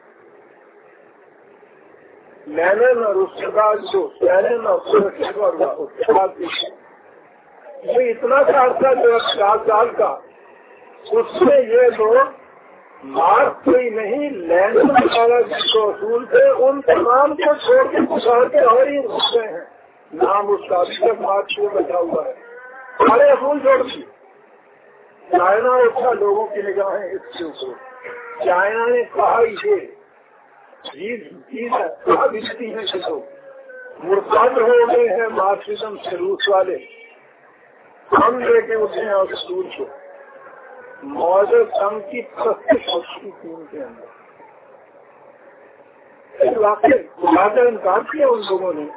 لینن اور اس کے بعد جو لینن اور اس کے بعد یہ اتنا سا عرصہ جو چار سال کا, اس میں یہ لوگ مارک کوئی نہیں لینن والا جس کو اصول تھے ان تمام کو چھوڑ کے گزار کے اور ہی رک گئے ہیں. نام اس کا ابھی تک مارک کو بچا ہوا ہے. سارے اصول چھوڑ دیے. چائنا اٹھا لوگوں کی نگاہیں اس کے اوپر. چائنا نے کہا یہ چیز بچتی ہیں کہ لوگ مرتد ہو گئے ہیں مارکسزم سے روس والے. ہم لے کے اٹھے ہیں اور اصول کو موجود کم کی پرستش ہوتی تین کے اندر. اس واقعے کا انکار کیا ان لوگوں نے.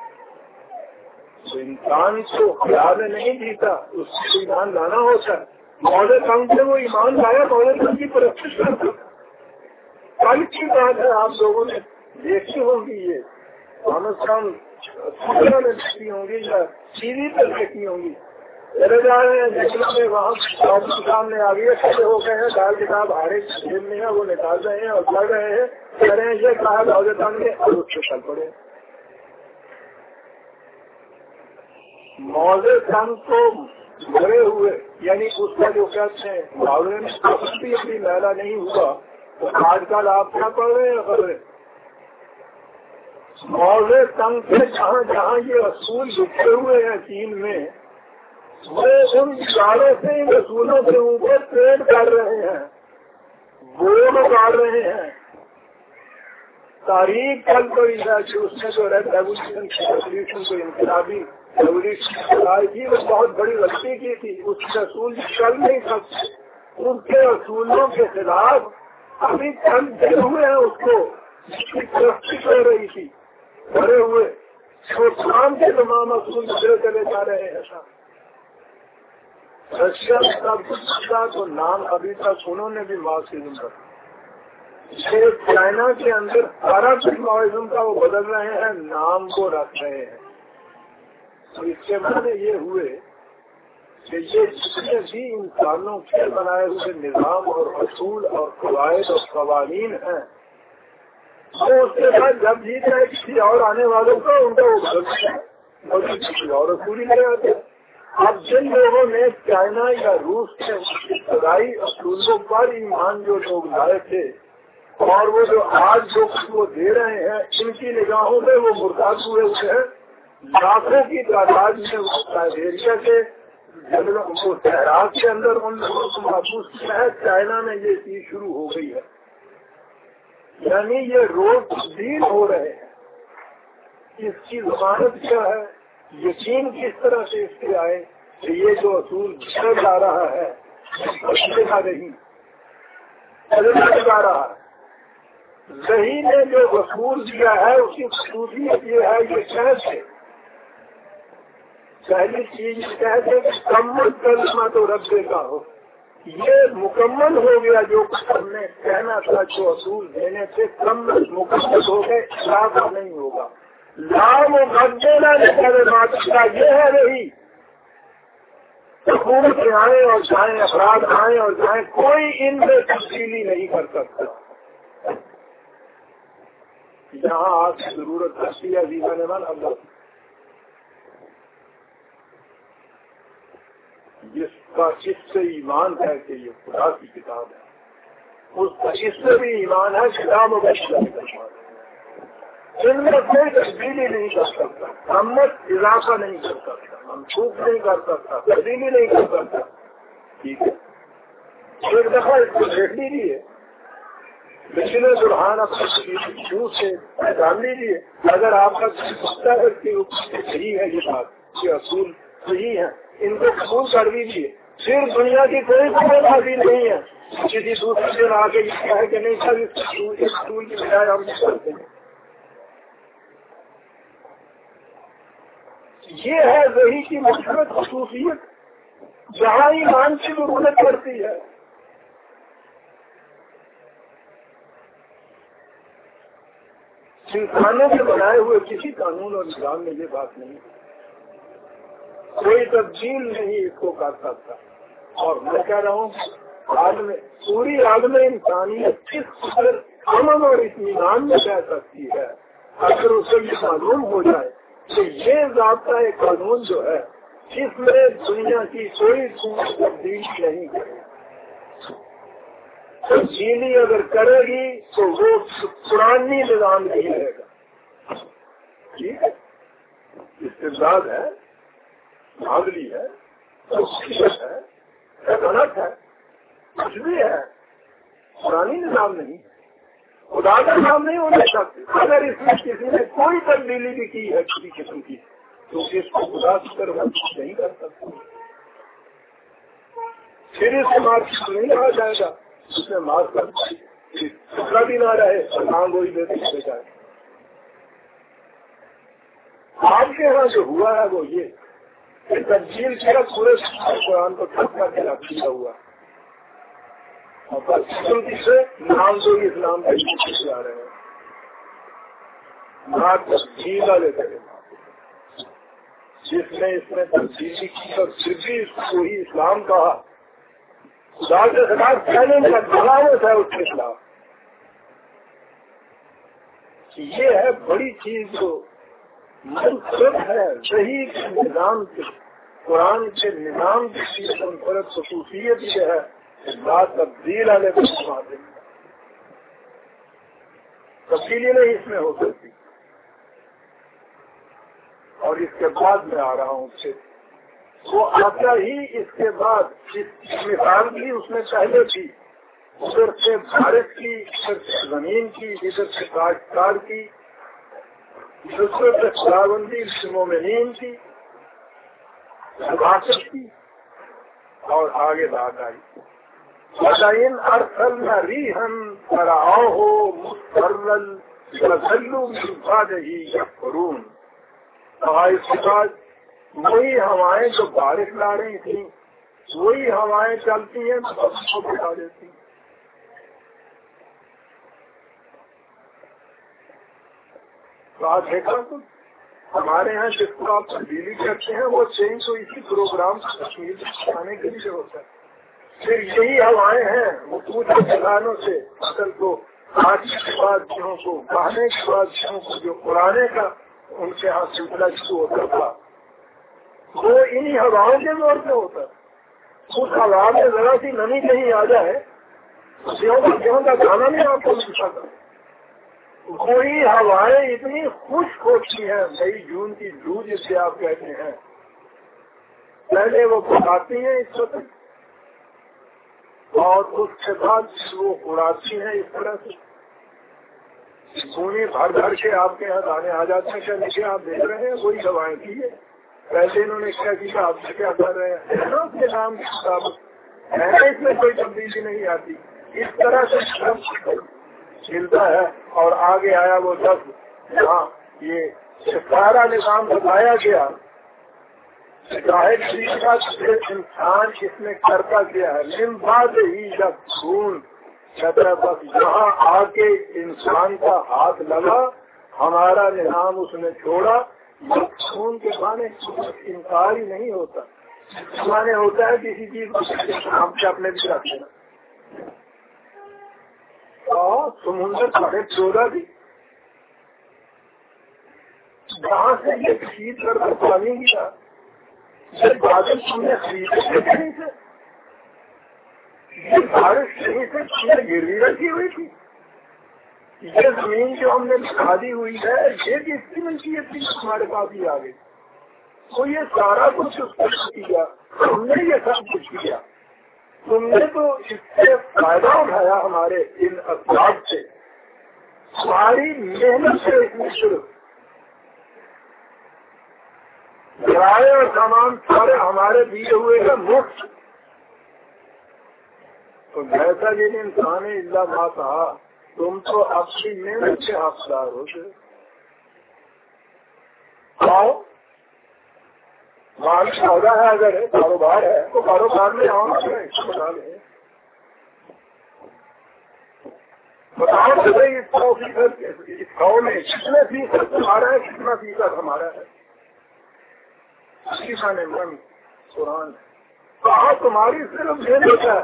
انسان کو خیال میں نہیں جیتا, اس کو ایمان لانا ہوتا ہے. موجود کم سے وہ ایمان لایا, موجود کم کی پرستش کرتا. کل کی بات ہے, آپ لوگوں نے دیکھی ہوگی, یہ محمد خان سوچنا میں دیکھی ہوں گی یا ٹی وی پر دیکھی ہوں گی. چلے جا رہے ہیں دیکھنا میں وہاں سامنے آ گئے, کھڑے ہو گئے ہیں, دال کتاب ہارے جیب میں ہے, وہ نکال رہے ہیں اور پڑھ رہے ہیں, کہہ رہے ہیں یہ کہا موجودان نے اور اس سے چل پڑے. موضوع کم کو بھرے ہوئے یعنی اس کا جو کہتے ہیں معاوضے میں بھی ابھی میلا نہیں ہوا تو آج کل آپ کیا پڑھ رہے ہیں خبریں. موضوع کم سے جہاں جہاں یہ اصول لکھے ہوئے ہیں چین میں, وہ ان اشاروں سے ان اصولوں کے اوپر ٹریڈ کر رہے ہیں, بورڈ ڈال رہے ہیں. تاریخ کل کوئی ہے کہ اس میں جو ریولیوشن ریولیوشن کو انقلابی ریولیوشن آئی تھی وہ بہت بڑی غلطی کی تھی. اس کے اصول چل نہیں سکتے. ان کے اصولوں کے خلاف ابھی چند دن ہوئے ہیں اس کو جس کی ترقی کر رہی تھی بڑے ہوئے شام کے تمام اصول چلے چلے جا رہے ہیں. رشیا کا کچھ تو نام ابھی تک انہوں نے بھی مارکسزم رکھا. چائنا کے اندر سارا کچھ مارکسزم کا وہ بدل رہے ہیں, نام کو رکھ رہے ہیں. تو اس کے معنی یہ ہوئے کہ یہ جتنے بھی انسانوں کے بنائے ہوئے نظام اور اصول اور قواعد اور قوانین ہیں وہ اس کے بعد جب جیت رہے کسی اور آنے والوں کو ان کا وہ بدلتے ہیں اور کسی اور اصول ہی لے آتے ہیں. اب جن لوگوں نے چائنا یا روس کے ابتدائی اصولوں پر ایمان جو لوگ لائے تھے اور وہ جو آج جو وہ دے رہے ہیں ان کی نگاہوں میں وہ مرتاد ہوئے ہوئے ہیں. لاکھوں کی تعداد میں سائبیریا کے صحرات کے اندر ان لوگوں کو محسوس کیا ہے. چائنا میں یہ چیز شروع ہو گئی ہے, یعنی یہ روز تبدیل ہو رہے ہیں. اس کی ضمانت کیا ہے, یقین کس طرح سے اس کے آئے کہ یہ جو اصول بچھڑ جا رہا ہے نہیں چلنے جا رہا ہے. ذہین نے جو اصول دیا ہے اس کی خصوصیت یہ ہے یہ کیسے پہلی چیز کہتے کہ کمل کلمہ تو رب کا ہو. یہ مکمل ہو گیا جو کچھ ہم نے کہنا تھا, جو اصول دینے سے کمل مکمل ہو گئے, خلاف نہیں ہوگا. لام و مدینہ بات کا یہ ہے نہیں حکومت آئیں اور جائیں, افراد آئیں اور جائیں, کوئی ان میں تبدیلی نہیں کر سکتا. جہاں آپ کی ضرورت پڑتی ہے جیون من اللہ جس کا اس سے ایمان ہے کہ یہ خدا کی کتاب ہے, اس کا اس سے بھی ایمان ہے کتاب و بشر ان میں کوئی تبدیلی نہیں کر سکتا, محمد اضافہ نہیں کر سکتا, منسوخ نہیں کر سکتا, تبدیلی نہیں کر سکتا. ٹھیک ہے, ایک دفعہ اس کو دیکھ لیجیے بجلی برہان اپنے کیوں سے جان لیجیے. اگر آپ کا سکتا ہے کہ صحیح ہے یہ بات، یہ اصول صحیح ہے، ان کو قبول کر دیجیے. پھر دنیا کی کوئی قوت حاصل نہیں ہے کسی دوسرے دن آ کے یہ ہے کہ نہیں سر اس اصول کی بجائے ہم کرتے ہیں. یہ ہے وحی کی مثبت خصوصیت جہاں ایمان کی ضرورت پڑتی ہے. انسانوں کے بنائے ہوئے کسی قانون اور نظام میں یہ بات نہیں، کوئی تبدیل نہیں اس کو کر سکتا. اور میں کہہ رہا ہوں عالم پوری عالم انسانیت کس قدر امن اور اطمینان میں رہ سکتی ہے اگر اسے یہ معلوم ہو جائے کہ یہ ضابطہ قانون جو ہے اس میں دنیا کی کوئی تبدیلی نہیں کرے. تبدیلی اگر کرے گی تو وہ پرانی نظام نہیں رہے گا. ٹھیک ہے، استبداد ہے، معاملی ہے، ہے، غلط ہے، کچھ بھی ہے، پرانی نظام نہیں ہے. خدا کا نام نہیں ہونا چاہتے. اگر اس میں کسی نے کوئی تبدیلی بھی کی ہے کسی قسم کی تو اس کو خدا کی طرف نہیں کر سکتے. پھر اس مارکیٹ نہیں رہا جائے گا، اس میں مار کر خطرہ بھی نہ رہے اور نام وہی دیتے چلے جائے. آپ کے یہاں جو ہوا ہے وہ یہ کہ تبدیل کیا پورے قرآن کو ٹھپ کر کے رکھ دیا ہوا اور بس سے نام جو اسلام کا جا رہے ہیں نہ تبدیل والے کرے جس نے اس میں تبدیلی کی اور پھر بھی اس کو ہی اسلام کہا. خدا کے خلاف کہنے کا دلاوت ہے اس کے خلاف. یہ ہے بڑی چیز جو منفرد ہے صحیح کے نظام سے، قرآن کے نظام کی منفرد خصوصیت یہ ہے کہ بات تبدیل والے کو سماتے تبدیلی نہیں اس میں ہو سکتی. اور اس کے بعد میں آ رہا ہوں کہ وہ آتا ہی اس کے بعد جس مثال کی اس میں پہلے تھی ادھر سے بھارت کی، ادھر سے زمین کی، ادھر سے کاشتکار کی، دوسرے سے خداوندی مومنین کی، حفاظت کی، اور آگے بات آئی وَلَئِنْ أَرْسَلْنَا رِيحًا فَرَآهُ مُصْفَرًّا لَظَلُّوا مِنْ بَعْدِهِ يَكْفُرُونَ. اور اس کے بعد وہی ہوائیں جو بارش لا رہی تھیں وہی ہوائیں چلتی ہیں تو سب کو بتا دیتی ہیں. تو آپ دیکھا تو ہمارے یہاں جس کو آپ تبدیلی کرتے ہیں وہ چینج تو اسی پروگرام کو تشکیل سکھانے کے لیے ہوتا ہے. پھر یہی ہوائیں ہیں وہ پوچھے کسانوں سے فصل کو کاٹنے کے بعد گیہوں کو بہانے کے بعد گیہوں کو جو پرانے کا ان کے یہاں سلسلہ شروع ہوتا تھا وہ انہی ہواؤں کے زور پہ ہوتا. اس ہوا میں ذرا سی نمی کہیں آ جائے گیہوں کا گیہوں کا دانا نہیں آپ کو مل سکتا. کوئی ہوائیں اتنی خشک ہوتی ہیں مئی جون کی لو جسے آپ کہتے ہیں پہلے وہ پکاتی ہیں اس وقت اور اس کے بعد وہ اڑاتی ہیں اس طرح سے سونی بھر بھر کے آپ کے یہاں دانے آ جاتے ہیں. کیا دیکھیے آپ دیکھ رہے ہیں وہی ہوائیں کی ہے. پہلے انہوں نے کیا کیا آپ سے کیا کر رہے ہیں نا اس کے نام کے مطابق ہے اس میں کوئی تبدیلی نہیں آتی. اس طرح سے چلتا ہے اور آگے آیا وہ جب جہاں یہ سارا نظام بتایا گیا ظاہر چیز کا انسان اس میں کرتا کیا ہے من بعد ہی جب خون چترا بس جہاں آ کے انسان کا ہاتھ لگا ہمارا نظام اس نے چھوڑا. خون کے معنی انکار ہی نہیں ہوتا. معنی ہوتا ہے کسی چیز کو ہم سے اپنے بھی رکھ لینا. اور سمندر ساڑھے چودہ تھی جہاں سے یہ خرید کر پانی گیا یہ بادل تم نے خریدے کہیں سے یہ بارش کہیں سے تم نے گروی رکھی ہوئی تھی. یہ زمین جو ہم نے کھادی ہوئی ہے یہ کس کی ملکیت تھی ہمارے پاس ہی آ گئی. تو یہ سارا کچھ اس پر کیا ہم نے یہ سب کچھ کیا تم نے تو اس سے فائدہ اٹھایا ہمارے ان اسباب سے، تمہاری محنت سے اس میں شروع کرائے اور سامان سارے ہمارے دیے ہوئے ہیں مفت. تو جیسا یہ انسان اللہ ما کہا تم تو اپنی محنت سے حقدار ہو گئے. آؤ مال سودا ہے، اگر ہے کاروبار ہے تو کاروبار میں آؤ بتا لیں. بتاؤ کہ بھائی اس سو فیصد اس سو میں کتنے فیصد تمہارا ہے، کتنا فیصد ہمارا ہے. شیشا نے من قرآن کہا تمہاری صرف محنت ہے،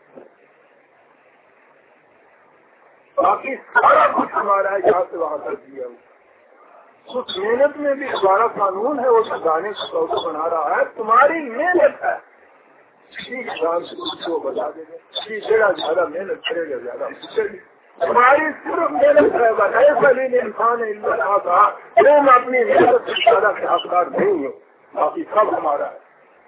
باقی سارا کچھ ہمارا ہے جہاں سے وہاں کر دیا. اس محنت میں بھی ہمارا قانون ہے، وہ سدانے کا سودا بنا رہا ہے. تمہاری محنت ہے، ٹھیک شان سے اس کو بتا دے گا، ٹھیک ہے زیادہ محنت کرے گا زیادہ تمہاری صرف محنت ہے. بس ایسا نہیں انسان اللہ کہا تم اپنی محنت سے زیادہ کے حقدار نہیں ہو، باقی سب ہمارا ہے.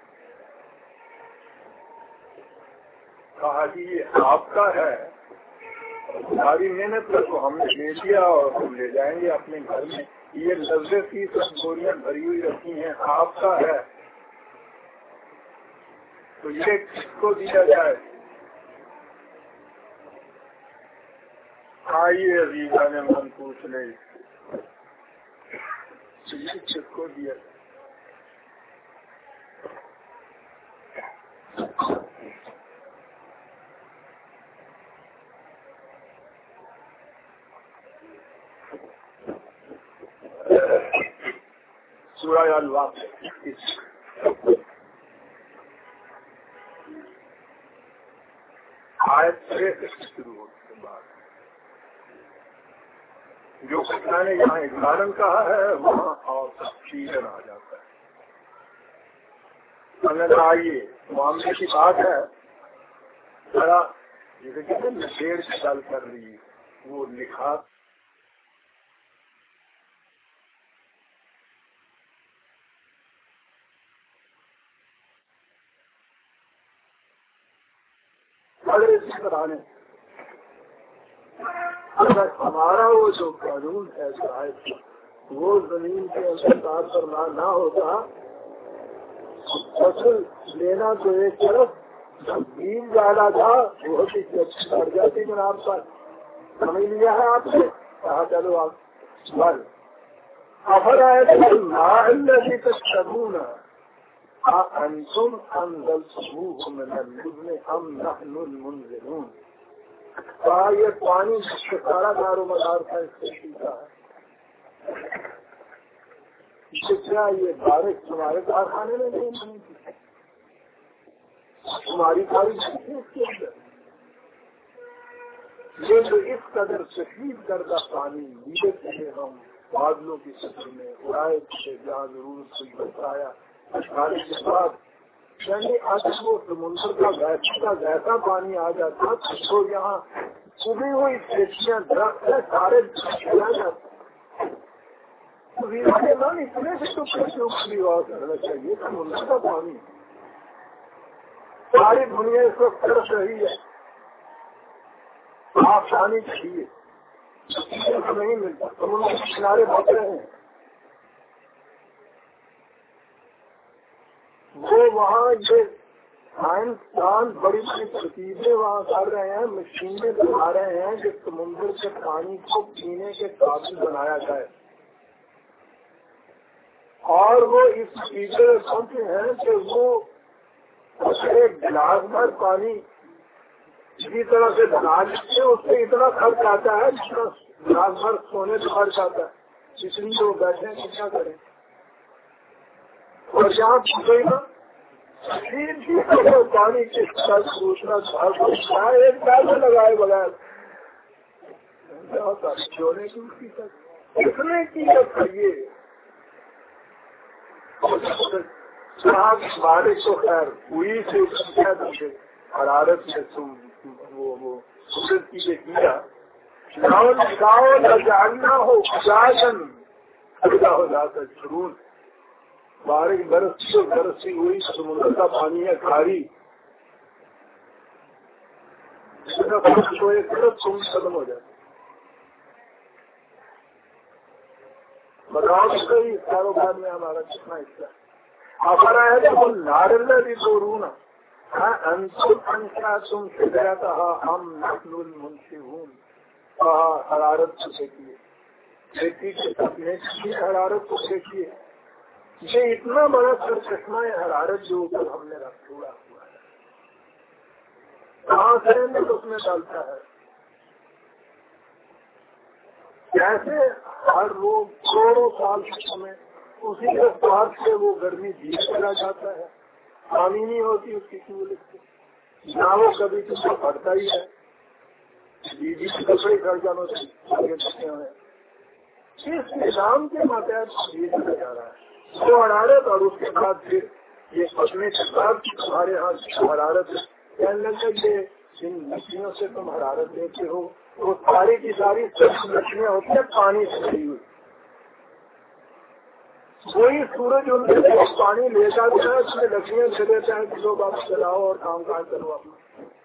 کہا جی یہ آپ کا ہے، تمہاری محنت پر تو ہم نے لے لیا اور ہم لے جائیں گے اپنے گھر میں. یہ لذت کی سب گولیاں بھری ہوئی رکھی ہیں، آپ کا ہے تو یہ کس کو دیا جائے. آئیے عزیزہ نے من پوچھ لے یہ کس کو دیا جائے. سورہ الواقعہ آیت چھ سے شروع ہونے کے بعد جو کچھ میں نے یہاں اگزارن کہا ہے وہاں اور تفصیل آ جاتا ہے. اگر آئیے معاملے کی بات ہے ذرا جیسے کہتے ہیں شیر کی گل کر لی وہ لکھا اگر ہمارا وہ جو قانون ہے شاید وہ زمین کے اثرات پر نہ ہوتا فصل لینا تو ایک طرف بیج ڈالا تھا بہت ہی اچھی پڑ جاتی جناب پر سمجھ لیا ہے آپ نے کہا چلو آپ بل افر آئے اللہ تک شگون انتم انزلتموه من المزن ام نحن المنزلون. کہا یہ پانی سے سارا دار و مدار کا اس سے پیتا ہے. کیا یہ بارش تمہارے کارخانے میں نہیں بنی تھی، تمہاری بارش تھی اس کے اندر. یہ جو اس قدر شہید کردہ پانی لیے تھے ہم بادلوں کی شکل میں اڑائے تھے جہاں ضرورت سے بچایا اشارے کے بعد یعنی آج وہ سمندر کا ویسا کا ویسا پانی آ جاتا تو یہاں چبھی ہوئی کھیتیاں درخت ہے سارے چلا جاتا. اتنے سے تو کیسے اپنی بات کرنا چاہیے سمندر کا پانی ساری دنیا اس وقت ترس رہی ہے، آپ پانی چاہیے نہیں ملتا، سمندر کے کنارے بڑھ رہے ہیں. وہ وہاں یہ سائنسدان بڑی بڑی ترکیبیں وہاں کر رہے ہیں، مشینیں بنا رہے ہیں کہ سمندر کے پانی کو پینے کے قابل بنایا جائے. اور وہ اس نتیجے میں پہنچے ہیں کہ وہ ایک گلاس بھر پانی اسی طرح سے بنا لیتے اس سے اتنا خرچ آتا ہے جتنا گلاس بھر سونے سے خرچ آتا ہے. اس لیے وہ بیٹھے ہیں کیا کریں. اور یہاں پوچھے گا پانی کے ساتھ سوچنا چاہتا ایک پیسے لگائے بغیر چونے کی اتنے کی چاہیے. بارش تو خیر ہوئی سے حرارت میں تم وہ قدرت کی یہ کیا گاؤں نہ جاننا ہو جاگن پیدا ہو جاتا ضرور. بارش برس سے برسی ہوئی سمندر کا پانی ہے کھاری नफरत को एक तरफ तुम खत्म हो जाए। बताओ तो सही कारोबार में हमारा कितना हिस्सा हमारा है। तो नारल भी तो रूना अंतिम अंशा तुम फिर हम नकलुल मुंशी हूँ हरारत को देखिए, खेती के सपने की हरारत को देखिए। ये इतना बड़ा सर चश्मा है हरारत जो ऊपर हमने रख छोड़ा हुआ है, कहाँ से तो उसमें डालता है। कैसे हर रोज करोड़ों साल में उसी के स्वाद से वो गर्मी धीरे चला जाता है, पानी नहीं होती उसकी कीमत से, ना वो कभी किसी पड़ता ही है। दीदी के कपड़े घर जाना चाहिए इस निजाम के मातहत ये जा रहा है वो हरारत। और उसके बाद फिर ये पकने के बाद हमारे यहाँ हरारत कहने लगे ये इन लकड़ियों से तुम हरारत देते हो, तो सारी की सारी लकड़ियाँ होती है पानी से भरी हुई। वही सूरज उनके पानी ले जाता है, उसमें लकड़ियाँ दे देते हैं कि लोग आप चलाओ और काम काज करो अपना।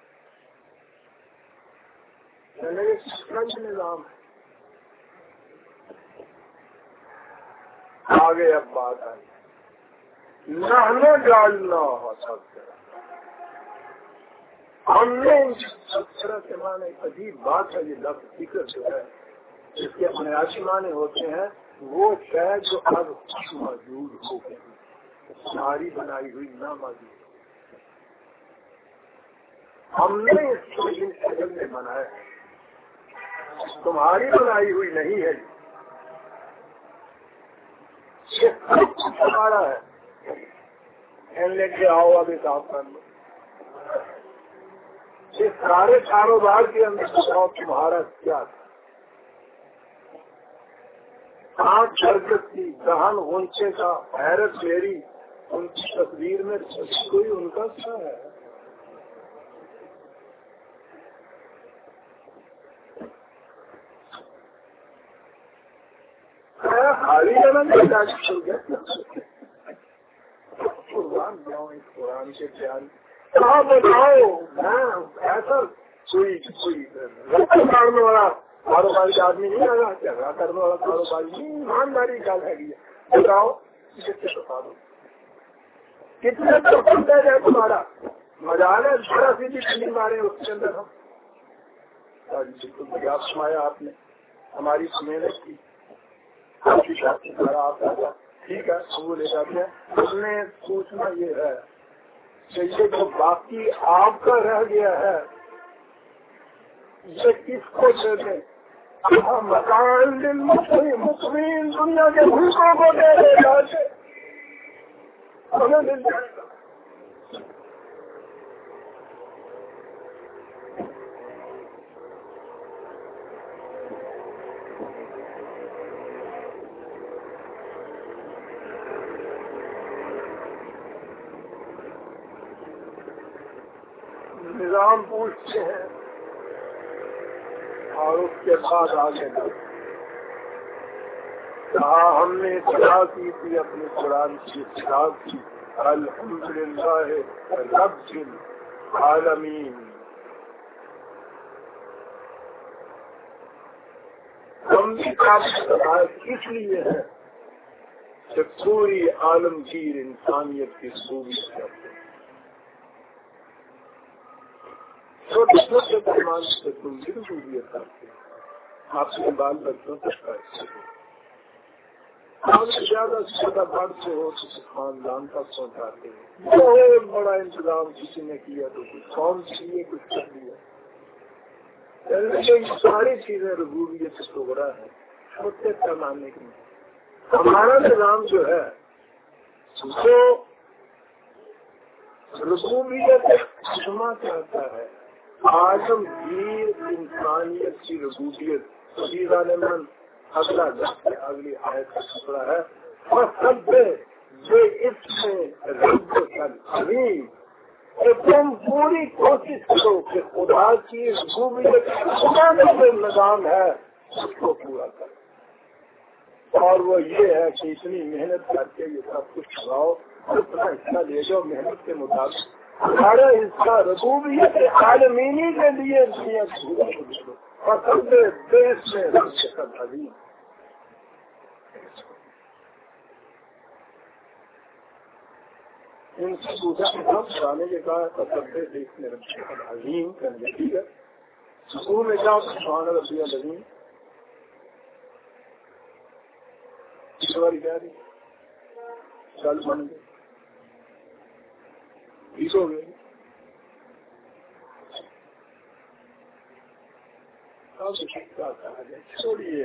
कहने लगे कितना निजाम है। आगे अब बात आई नहने डालना हो सकता हमने तरह से माने अजीब बात है। ये लफ्ज़ फिक्र जो है जिसके बुनियादी माने होते हैं वो शायद जो अब मौजूद हो गए, सारी बनाई हुई ना मौजूद। हमने इसको इन शक्ल में बनाया, तुम्हारी बनाई हुई नहीं है। ये सब कुछ हमारा है। लेके आओ अभी काम कर लो। इस सारे कारोबार के अंदर बताओ तुम्हारा क्या था। आँख शरकत की दहन ऊंचे का हैरत मेरी उनकी तस्वीर में कोई उनका क्या है। खाली जगह में जाके चल गया कुर्बान जाओ इस कुरान के प्यार। कहाँ बताओ ऐसा कोई कोई रक्षा मारने वाला कारोबारी आदमी नहीं आया, झगड़ा करने वाला कारोबारी नहीं, ईमानदारी का है। बताओ किससे बता दो कितने तो बनता है तुम्हारा मजाल है। सारा सीधी फिल्म मारे उसके अंदर हम बिल्कुल मजाक सुनाया आपने, हमारी मेहनत की आपकी शादी खड़ा आता था, ठीक है वो ले जाते हैं। उसने पूछना ये है कि ये जो बाकी आपका रह गया है ये किसको दे दें। मकान दिल मुस्लिम दुनिया के भूखों को दे देगा, हमें मिल जाएगा। निजाम पूछते हैं और उसके बाद आगे कहा हमने इत्तबा की थी अपने कुरान की इत्तबा की अल्हम्दुलिल्लाह रब्बिल आलमीन। हम भी काफी इसलिए है कि पूरी आलमगीर इंसानियत की खूबी करते हैं। छोटे छोटे पैमान से तुम भी खूबियत करते हैं, आपके बाल बच्चों तक करते हो। आप ज्यादा से ज्यादा बढ़ते हो तो खानदान तक पहुँचाते हो। बहुत बड़ा इंतजाम किसी ने किया तो कुछ कौन चाहिए कुछ कर दिया। ये सारी चीजें रबूबियत से हो रहा है छोटे पैमाने की। हमारा निजाम जो है वो रबूबियत क्षमा चाहता है। आलमगीर इंसानियत की रबूबियत सीधा ने मन अगला दस्ते अगली आयत का टुकड़ा है और सब ये इसमें रब अली तो तुम पूरी कोशिश करो कि खुदा की रबूबियत खुदा का जो निजाम है उसको पूरा करो। और वो ये है कि इतनी मेहनत करके ये सब कुछ लगाओ, अपना हिस्सा ले जाओ मेहनत के मुताबिक। ہمارا حصہ ربوبیت عالمینی کے لیے دنیا پسند دیش میں عظیم ان سے پوچھا پرانے کے کہا پسند دیش میں عظیم کرنے کی ہے سکون میں جاؤ سبحان ربی العظیم کیا رہی چل بن گئے ٹھیک ہو گئے چھوڑیے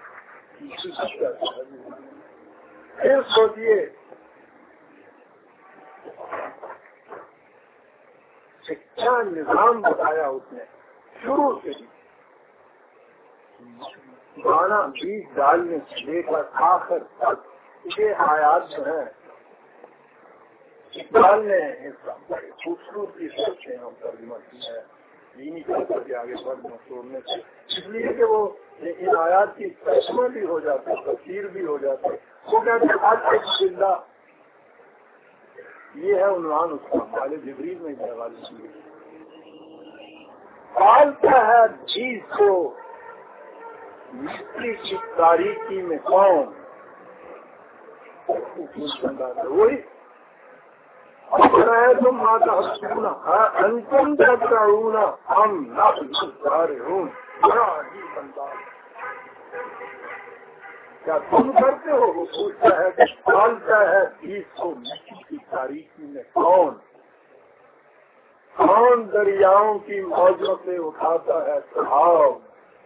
پھر سوچیے کیا نظام بتایا اس نے شروع سے ہی دانا بیج ڈالنے سے لے کر آخر تک یہ آیات جو ہیں اقبال نے بڑی خوبصورتی سے ہم ترجمہ کی ہے دینی طور کے آگے بڑھنے چھوڑنے سے اس لیے کہ وہ ان آیات کی ترجمہ بھی ہو جاتا ہے تفسیر بھی ہو جاتا ہے وہ کہتے ہیں آج الحمدللہ یہ ہے عنوان اس کا والے جبریل میں حوالے سے پالتا ہے جیز کو مٹی کی تاریکی میں کون وہی تم ماتا انتم تدعون ہم نحن کیا تم کرتے ہو وہ پوچھتا ہے کہ پالتا ہے جیز کو مٹی کی تاریکی میں کون کون دریاؤں کی موجوں سے اٹھاتا ہے سحاب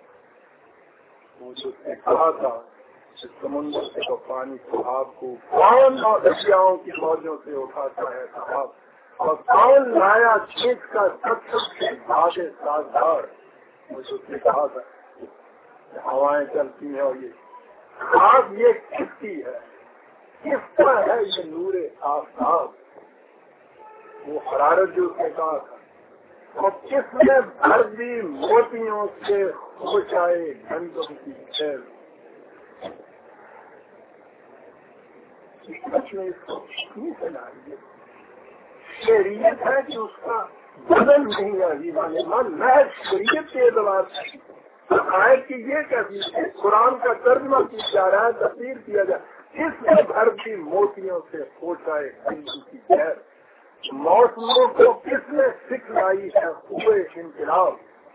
وہ جو کہا تھا سمندر سے تو پانی سحاب کو کون دریاؤں کی موجوں سے اٹھاتا ہے سحاب اور کون لایا کھینچ کا سب سے بھاگے سازدار وہ جو کہا تھا ہوائیں چلتی ہیں اور یہ آگ یہ کس کی ہے کس کا ہے یہ نور آفتاب وہ حرارت جو اس نے کہا تھا اور کس نے بھر دی موتیوں سے خوشائے گندوں کی چیل نے اس کو کتنی سنا دی شریعت ہے کہ اس کا بدل نہیں آئی من محض شریعت کے اعتبار سے آئے کہ یہ کہتی ہے قرآن کا ترجمہ کیا جا رہا ہے تفسیر کیا جا رہا ہے کس نے بھر دی موتیوں سے خوشائے گندوں کی چیل موسموں کو کس نے سکھلائی ہے ہوئے انقلاب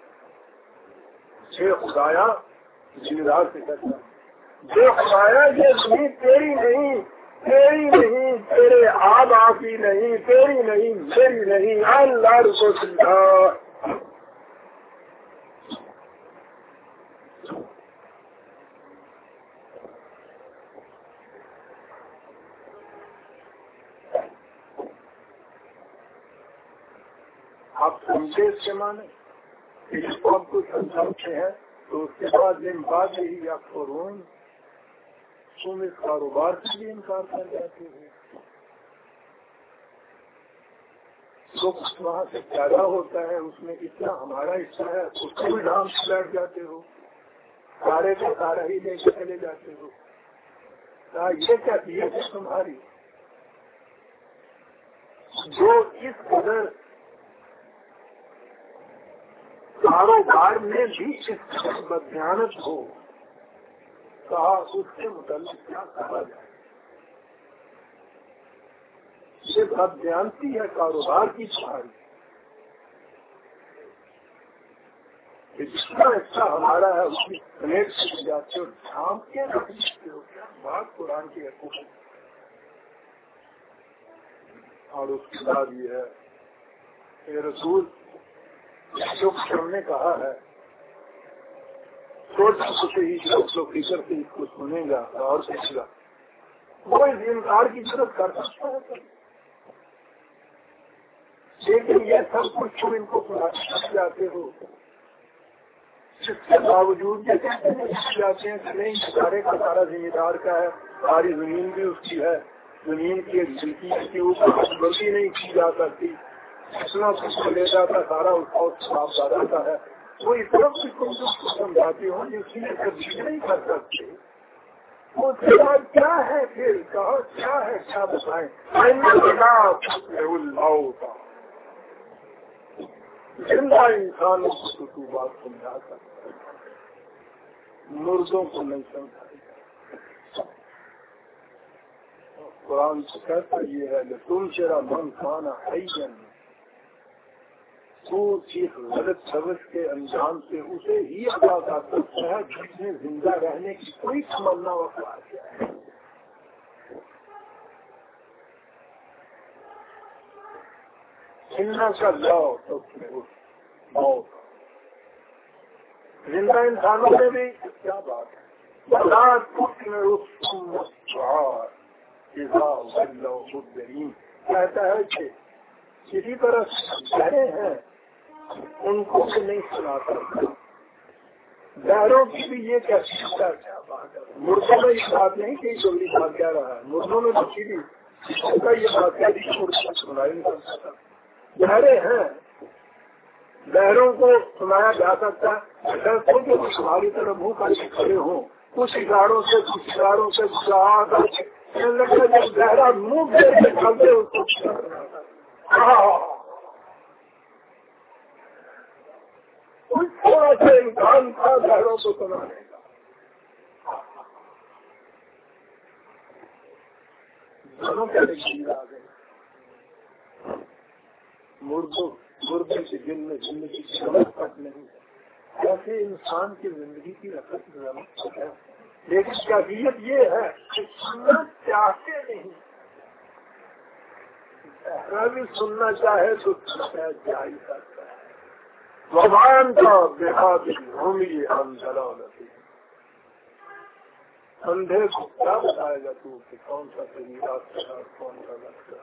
چھ خدایا زمیندار سے کہتا جو خدایا یہ زمین تیری نہیں تیری نہیں تیرے آب آبی نہیں تیری نہیں میری نہیں اللہ کو سمجھا آپ سمجھے اس کے معنی اس کو آپ کو سمجھاتے ہیں تو اس کے بعد دن بعد ہی آپ کو روئیں تم اس کاروبار سے بھی انکار کر جاتے ہو جو کچھ وہاں سے پیدا ہوتا ہے اس میں اتنا ہمارا حصہ ہے اس کو بھی نام سے بیٹھ جاتے ہو سارے کو سارا ہی لے کے چلے جاتے ہو یہ کیا نیت ہے تمہاری جو اس قدر کاروبار میں بھی اس بدیانت ہو کہا اس کے متعلق کیا کہا جائے یہ بدیانتی ہے کاروبار کی چھاڑی کہ جتنا حصہ ہمارا ہے اس کی پلیٹ سے جاتے ہو ڈھانپ کے رکھتے ہو کیا بات قرآن کی حقوق اور اس کے بعد یہ ہے کہ رسول جو ہم نے کہا ہے سوچ سے ہی لوگ فکر سے اس کو سنے گا اور سوچے گا وہ اس انکار کی ضرورت کر سکتا ہے لیکن یہ سب کچھ تم ان کو سنا جاتے ہو جس کے باوجود یہ جاتے ہیں کہ نہیں سارے کا سارا ذمہ دار کا ہے ساری زمین بھی اس کی ہے زمین کی ایک جلکی کے اوپر غلطی نہیں کی جا سکتی اتنا کچھ کو لے جاتا سارا اس کا صاف زیادہ ہے وہ اتنا کچھ تم کو سمجھاتی ہوں جس میں تبدیل نہیں کر سکتے وہ کیا ہے پھر کہا کیا ہے کیا بتائیں اللہ کا زندہ انسانوں کو تو بات سمجھا سکتا ہے، مردوں کو نہیں سمجھا جائے۔ قرآن سے کہتا یہ ہے کہ تم چرا من کھانا حیًا، تو چیز غلط سبز کے انجام سے اسے ہی ادا کر سکتا ہے جس نے زندہ رہنے کی کوئی تمنا وفا ہے۔ زندہ کا جاؤ تو موت، زندہ انسانوں میں بھی کیا بات ہے، بلا کچھ میں اس مدبرین کہتا ہے کہ کسی طرح بہرے ہیں ان کو بھی نہیں سنا سکتا، بہروں کی بھی یہ کیا کیا بات ہے، مردوں میں یہ بات نہیں کہ جلدی بات کہہ رہا ہے، مردوں میں بچی بھی کا یہ بات کہہ دی سنائی نہیں کر سکتا، بہرے ہیں بہروں کو سنایا جا سکتا ہے، تمہاری طرف منہ کر کے کھڑے ہوں کچھ اشاروں سے کچھ اشاروں سے گہرا منہ پھیر کے چلتے اس کو تھوڑا سا امکان تھا بہروں کو سنانے کا، دونوں کے لیے آ گئے مردوں مردے کے دل میں زندگی کی رمت تک نہیں ہے، ایسے انسان کی زندگی کی رقط رمت ہے، لیکن کیفیت یہ ہے کہ سننا چاہتے نہیں، اگر بھی سننا چاہے تو سننا جا ہی سکتا ہے۔ وبان کا بےحد ہومی ہم جلالتی، اندھے کو کیا بتائے گا تو کہ کون سا تیری راستہ اور کون سا راستہ۔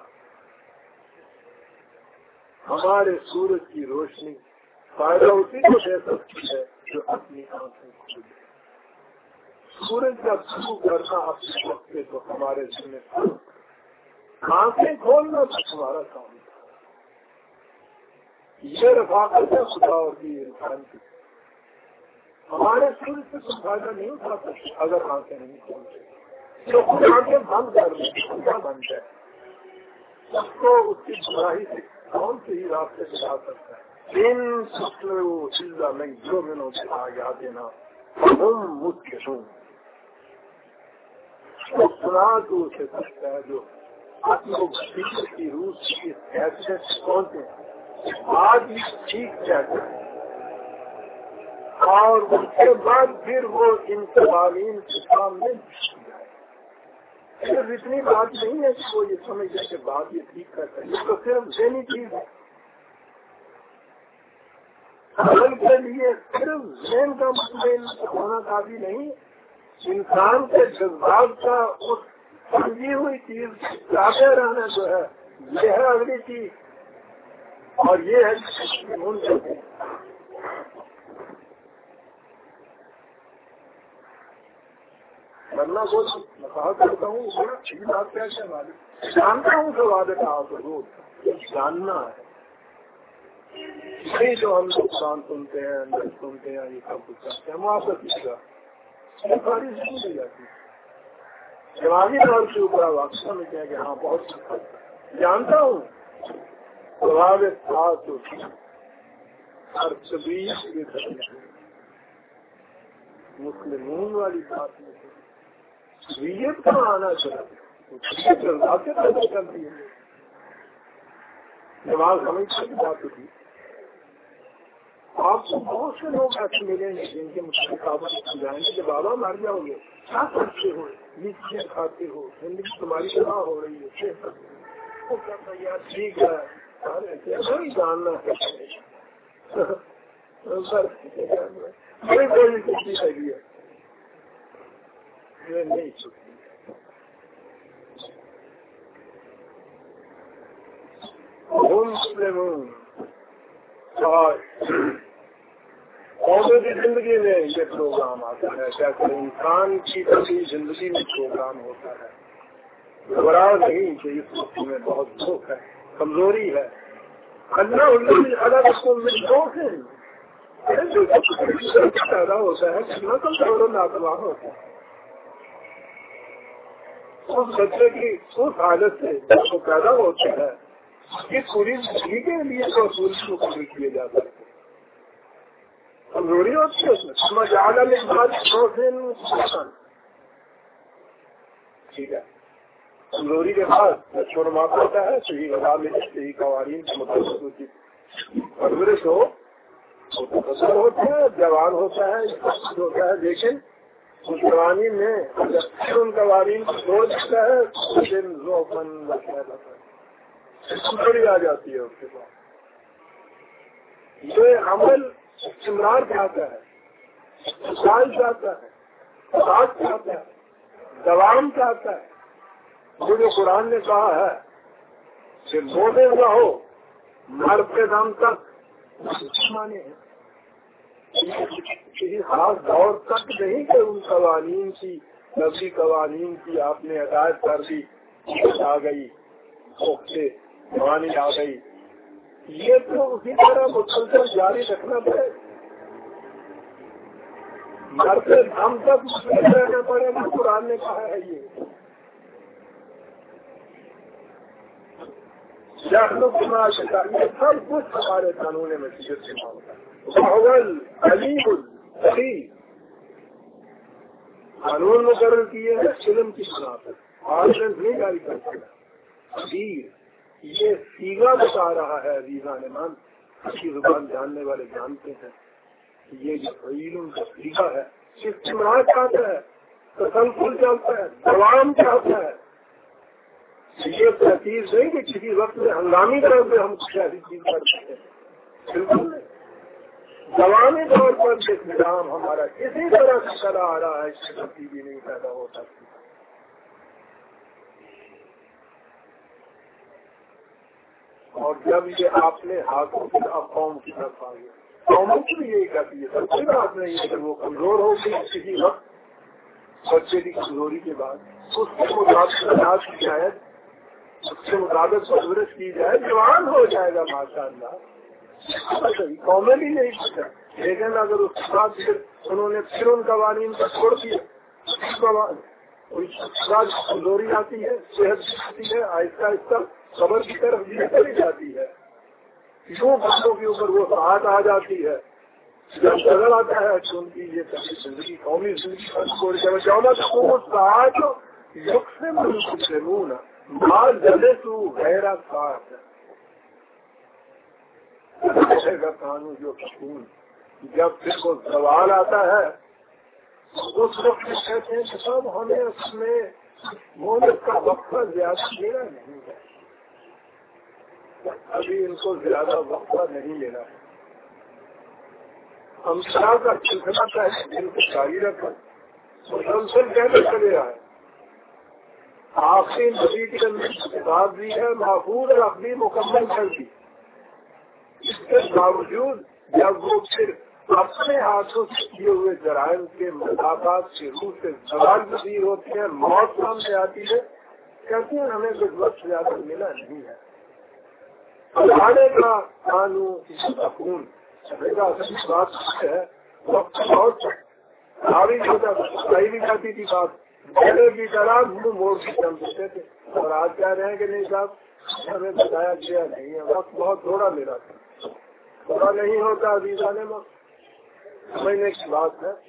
ہمارے سورج کی روشنی فائدہ اسی کو دے سکتی ہے جو اپنی آنکھیں کھولے، سورج کا شروع کرنا اپنے وقت تو ہمارے ذمہ آنکھیں کھولنا تو ہمارا کام تھا، یہ رفاقت ہے خدا اور کی انسان کی، ہمارے سورج سے کوئی فائدہ نہیں اٹھا سکتے اگر آنکھیں نہیں کھولتے، جو خود آنکھیں بند کر دیں خدا بن جائے اس کو اس کی گمراہی سے کون سے ہی راستے سے آ سکتا ہے۔ ان چیزا میں جو میں نے آ گیا دینا ہم مجھ کے سن سنا تو اسے سکتا ہے جو کی روح کی حیثیت سے پہنچے آج بھی ٹھیک کہتے ہیں، اور اس کے بعد پھر وہ ان تعلیم کے سامنے صرف اتنی بات نہیں ہے کہ وہ یہ سمجھے کہ بات یہ ٹھیک کرتا ہے، یہ تو صرف ذہنی چیز ہے، عمل کے لیے صرف ذہن کا مطمئن ہونا کافی نہیں، انسان کے جذبات کا اس سمجھی ہوئی چیز چاہتے رہنا جو ہے یہ ہے اگلی چیز، اور یہ ہے منتظر کرنا کو میں کہا کرتا ہوں بڑا اچھی بات کیسے معلوم جانتا ہوں کہ وعدے کا آپ روز جاننا ہے، نہیں جو ہم لوگ قرآن سنتے ہیں اندر سنتے ہیں یہ سب کچھ کرتے ہیں معافی کا ساری زندگی جاتی ہے، دماغی طور کے اوپر آپ سمجھتے ہیں کہ ہاں بہت جانتا ہوں وعدے تھا تو ہر طبیعت کے مسلمون والی بات نہیں طبیعت کا آنا چاہیے کرتی ہے، دماغ سمجھنے کی بات ہوتی، آپ کو بہت سے لوگ ایسے ملیں گے جن کے مستقبل سمجھائیں گے کہ بابا مر جاؤ گے کیا کرتے ہو یہ چیزیں کھاتے ہو زندگی تمہاری کیا ہو رہی ہے وہ کہتا ہے یار ٹھیک ہے وہی جاننا ہے بڑی بڑی چھٹی لگی ہے یہ نہیں چھٹی مسلم قوموں کی زندگی میں یہ پروگرام آتا ہے، جیسے انسان کی کبھی زندگی میں پروگرام ہوتا ہے، گھبراہ نہیں کہ اس وقت میں بہت دکھ ہے کمزوری ہے، اللہ الگ میں شوق ہے پیدا ہوتا ہے نسل چھوڑو لاپرواہ ہوتا ہے، اس بچے کی اس حالت سے جو پیدا ہوتا ہے یہ پوری زندگی کے لیے تو اصول کو قبول کیے جا سکتے کمزوری ہوتی ہے اس میں سمجھ آگا لے ٹھیک ہے. کمزوری کے بعد چھوڑ ماپ ہوتا ہے صحیح غذا میں صحیح قوانین کے مطابق ہوتی پرورش ہو اثر ہوتا ہے جوان ہوتا ہے ہوتا ہے لیکن اس قوانین میں جب ان قوانین کو چھوڑ دیتا ہے کمزوری آ جاتی ہے اس کے بعد. یہ عمل استمرار چاہتا ہے سال چاہتا ہے ساتھ چاہتا ہے دوام چاہتا ہے. وہ جو قرآن نے کہا ہے کہ مومن نہ ہو مرتے دم تک مانے ہیں کسی خاص دور تک نہیں کہ ان قوانین کی نبی قوانین کی آپ نے ہدایت کر دی آ گئی سے قوانین آ گئی. یہ تو اسی طرح مسلسل جاری رکھنا پڑے مرتے دم تک مسلسل رہنا پڑے گا. قرآن نے کہا ہے یہ یہ سب کچھ ہمارے قانون میں قانون مقرر کیے ہیں علم کی بنا پر آرڈنس نہیں جاری کر سکتا. یہ سیگا بتا رہا ہے عزیزان مان اچھی زبان جاننے والے جانتے ہیں یہ جو علم کا سیگا ہے استمرار چاہتا ہے تسلسل چلتا ہے دوام چاہتا ہے. یہ تحقیق نہیں کہ کسی وقت میں ہنگامی طور پہ ہم کچھ ایسی چیز کر سکتے ہیں بالکل نہیں. دوانی طور پر ایک نظام ہمارا اسی طرح سے چلا آ رہا ہے اس سے تبدیلی نہیں پیدا ہو سکتی. اور جب یہ آپ نے ہاتھوں کی قوم کی طرف آ گیا قوموں کی بھی یہی کہتی ہے سب کوئی بات نہیں ہے کہ وہ کمزور ہو گئی کسی وقت بچے کی کمزوری کے بعد اس کے مطابق علاج کی شاید اس کے مطابق پرورش کی جائے جوان ہو جائے گا ماشاء اللہ. قومیں بھی نہیں پوچھا لیکن اگر اس کے بعد پھر انہوں نے پھر ان قوانین کو چھوڑ دیا کمزوری آتی ہے صحت آتی ہے آہستہ آہستہ خبر کی طرف بھی چلی جاتی ہے. یوں بچوں کے اوپر وہ ساتھ آ جاتی ہے جب نظر آتا ہے کہ ان کی یہ زندگی قومی زندگی ساتھ یق سے ملک سے منہ مال جلے تو غیرہ ساتھ کا قانون جو سکون جب پھر کو سوال آتا ہے اس وقت کہتے ہیں کہ سب ہمیں اس میں مہلت کا وقفہ زیادہ لینا نہیں ہے. ابھی ان کو زیادہ وقفہ نہیں لینا ہے. ہم شاہ کا سلسلہ چاہے دن کو جاری رکھا مسلسل کہنے چلے آئے آخری نبی کے کتاب بھی ہے محفوظ اور اپنی مکمل کر دی. اس کے باوجود جب وہ پھر اپنے ہاتھوں سے کیے ہوئے جرائم کے مطابق سے روح سے سوال پذیر ہوتے ہیں موت سامنے آتی ہے کہتے ہیں ہمیں کچھ وقت زیادہ ملا نہیں ہے. پڑھانے کا قانون سکون بات ہے وقت بہت آگے ہوتا صحیح بھی جاتی تھی بات پہلے کی طرح منہ موڑ کے چل دیتے تھے اور آج کہہ رہے ہیں کہ نہیں صاحب ہمیں بتایا گیا نہیں ہے وقت بہت تھوڑا میرا تھا تھوڑا نہیں ہوتا عزیزہ نے سمجھنے کی بات ہے.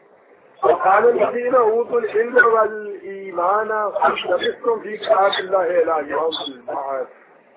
اوت العلم والایمان فلبثتم فی کتاب اللہ الی یوم البعث.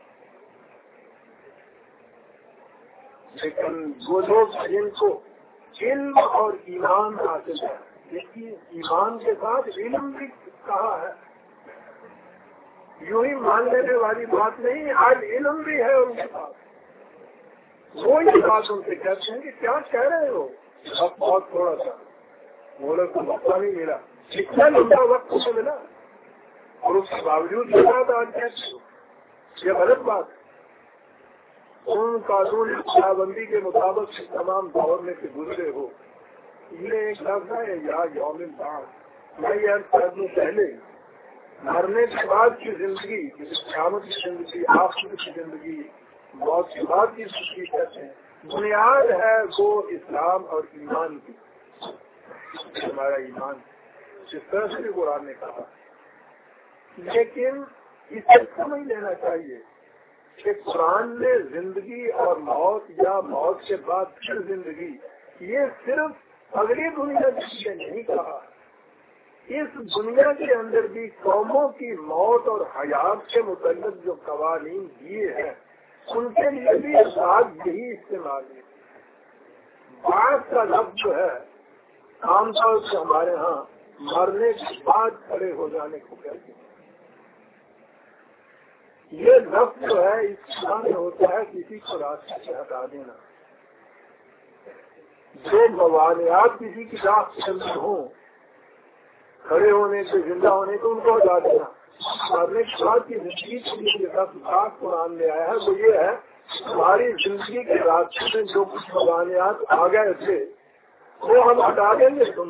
لیکن وہ لوگ جن کو علم اور ایمان حاصل ہے دیکھیے ایمان کے ساتھ علم بھی کہا ہے یوں ہی مان لینے والی بات نہیں آج علم بھی ہے ان کے پاس. وہ یہ بات ان سے کہتے ہیں کہ کیا کہہ رہے ہو اب بہت تھوڑا سا وہ لوگ کو وقت نہیں ملا اتنا لمبا وقت سے ملا اور اس کے باوجود یہ بات آج کہتے ہو یہ غلط بات ہے. ان قانون بندی کے مطابق سے تمام دور میں سے گزرے ہو یہ ایک لفظ ہے یا یوم البعث. میں یہ کرنے پہلے مرنے کے بعد کی زندگی قیامت کی زندگی آخرت کی زندگی موت کے بعد کی زندگی کہتے ہیں بنیاد ہے وہ اسلام اور ایمان کی. ہمارا ایمان جس طرح سے قرآن نے کہا لیکن اسے سمجھ لینا چاہیے کہ قرآن نے زندگی اور موت یا موت کے بعد پھر زندگی یہ صرف اگلی دنیا کے لیے نہیں کہا، اس دنیا کے اندر بھی قوموں کی موت اور حیات کے متعلق جو قوانین دیے ہیں ان کے لیے بھی الفاظ یہی استعمال ہے۔ بعد کا لفظ جو ہے عام طور سے ہمارے ہاں مرنے کے بعد کھڑے ہو جانے کو کہتے ہیں۔ یہ لفظ جو ہے اس میں ہوتا ہے کسی کو راستے سے ہٹا دینا، جو موانعات کسی کی راہ کے اندر ہوں کھڑے ہونے سے زندہ ہونے کو ان کو ہٹا دینا۔ مرنے کے بعد کی زندگی کے لیے خاص قرآن میں آیا ہے وہ یہ ہے ہماری زندگی کے راستے میں جو کچھ موانعات آ گئے تھے وہ ہم ہٹا دیں گے، تم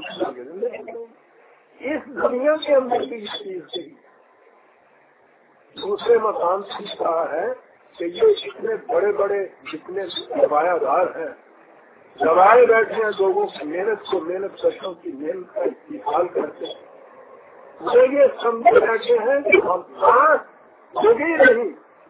اس دنیا کے اندر بھی اس چیز سے دوسرے مقام سے کہا ہے کہ یہ اتنے بڑے بڑے جتنے سرمایہ دار ہیں دبائے بیٹھے ہیں لوگوں کی محنت کو، محنت کشوں کی محنت کا استعمال کرتے ہیں، وہ یہ سمجھ بیٹھے ہیں کہ ہم پانچ ہوگی نہیں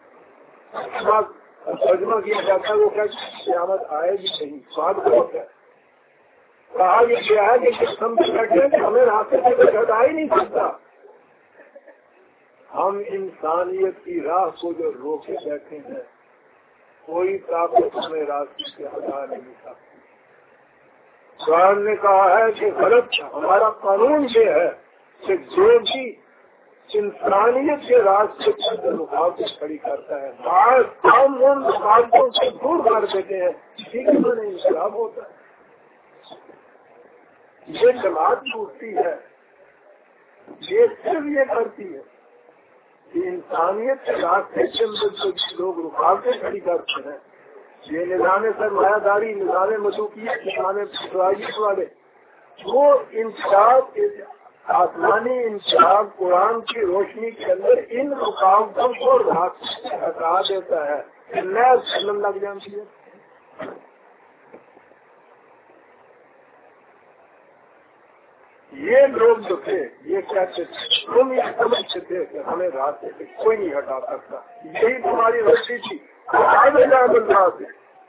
ترجمہ کیا جاتا ہے وہ کیا قیامت آئے گی نہیں، سواد بہت ہے۔ کہا یہ کیا ہے کہ سمجھ بیٹھے کہ ہمیں راستے سے کچھ ہٹا ہی نہیں سکتا، ہم انسانیت کی راہ کو جو روکے بیٹھے ہیں کوئی طاقت ہمیں راستے سے ہٹا نہیں سکتی۔ قرآن نے کہا ہے کہ غلط ہمارا قانون یہ ہے کہ جو بھی انسانیت کے راستے کے اندر رکاوٹ کھڑی کرتا ہے بعض ہم ان رکاوٹوں سے دور کر دیتے ہیں، اسی کے معنی انقلاب ہوتا ہے۔ یہ جماعت ٹوٹتی ہے، یہ صرف یہ کرتی ہے کہ انسانیت کے راستے کے اندر جو لوگ رکاوٹیں کھڑی کرتے ہیں، یہ نظام سرمایہ داری، نظام ملوکیت، نظام پیشوائیت والے، وہ انقلاب آسمانی انقلاب قرآن کی روشنی کے اندر ان رکاوٹوں کو راستے سے ہٹا دیتا ہے، نیا سلم لگ جاتی ہے۔ یہ لوگ جو تھے یہ کہتے تھے تم یہ سمجھتے تھے کہ ہمیں راستے سے کوئی نہیں ہٹا سکتا، یہی تمہاری رشی تھی اللہ سے۔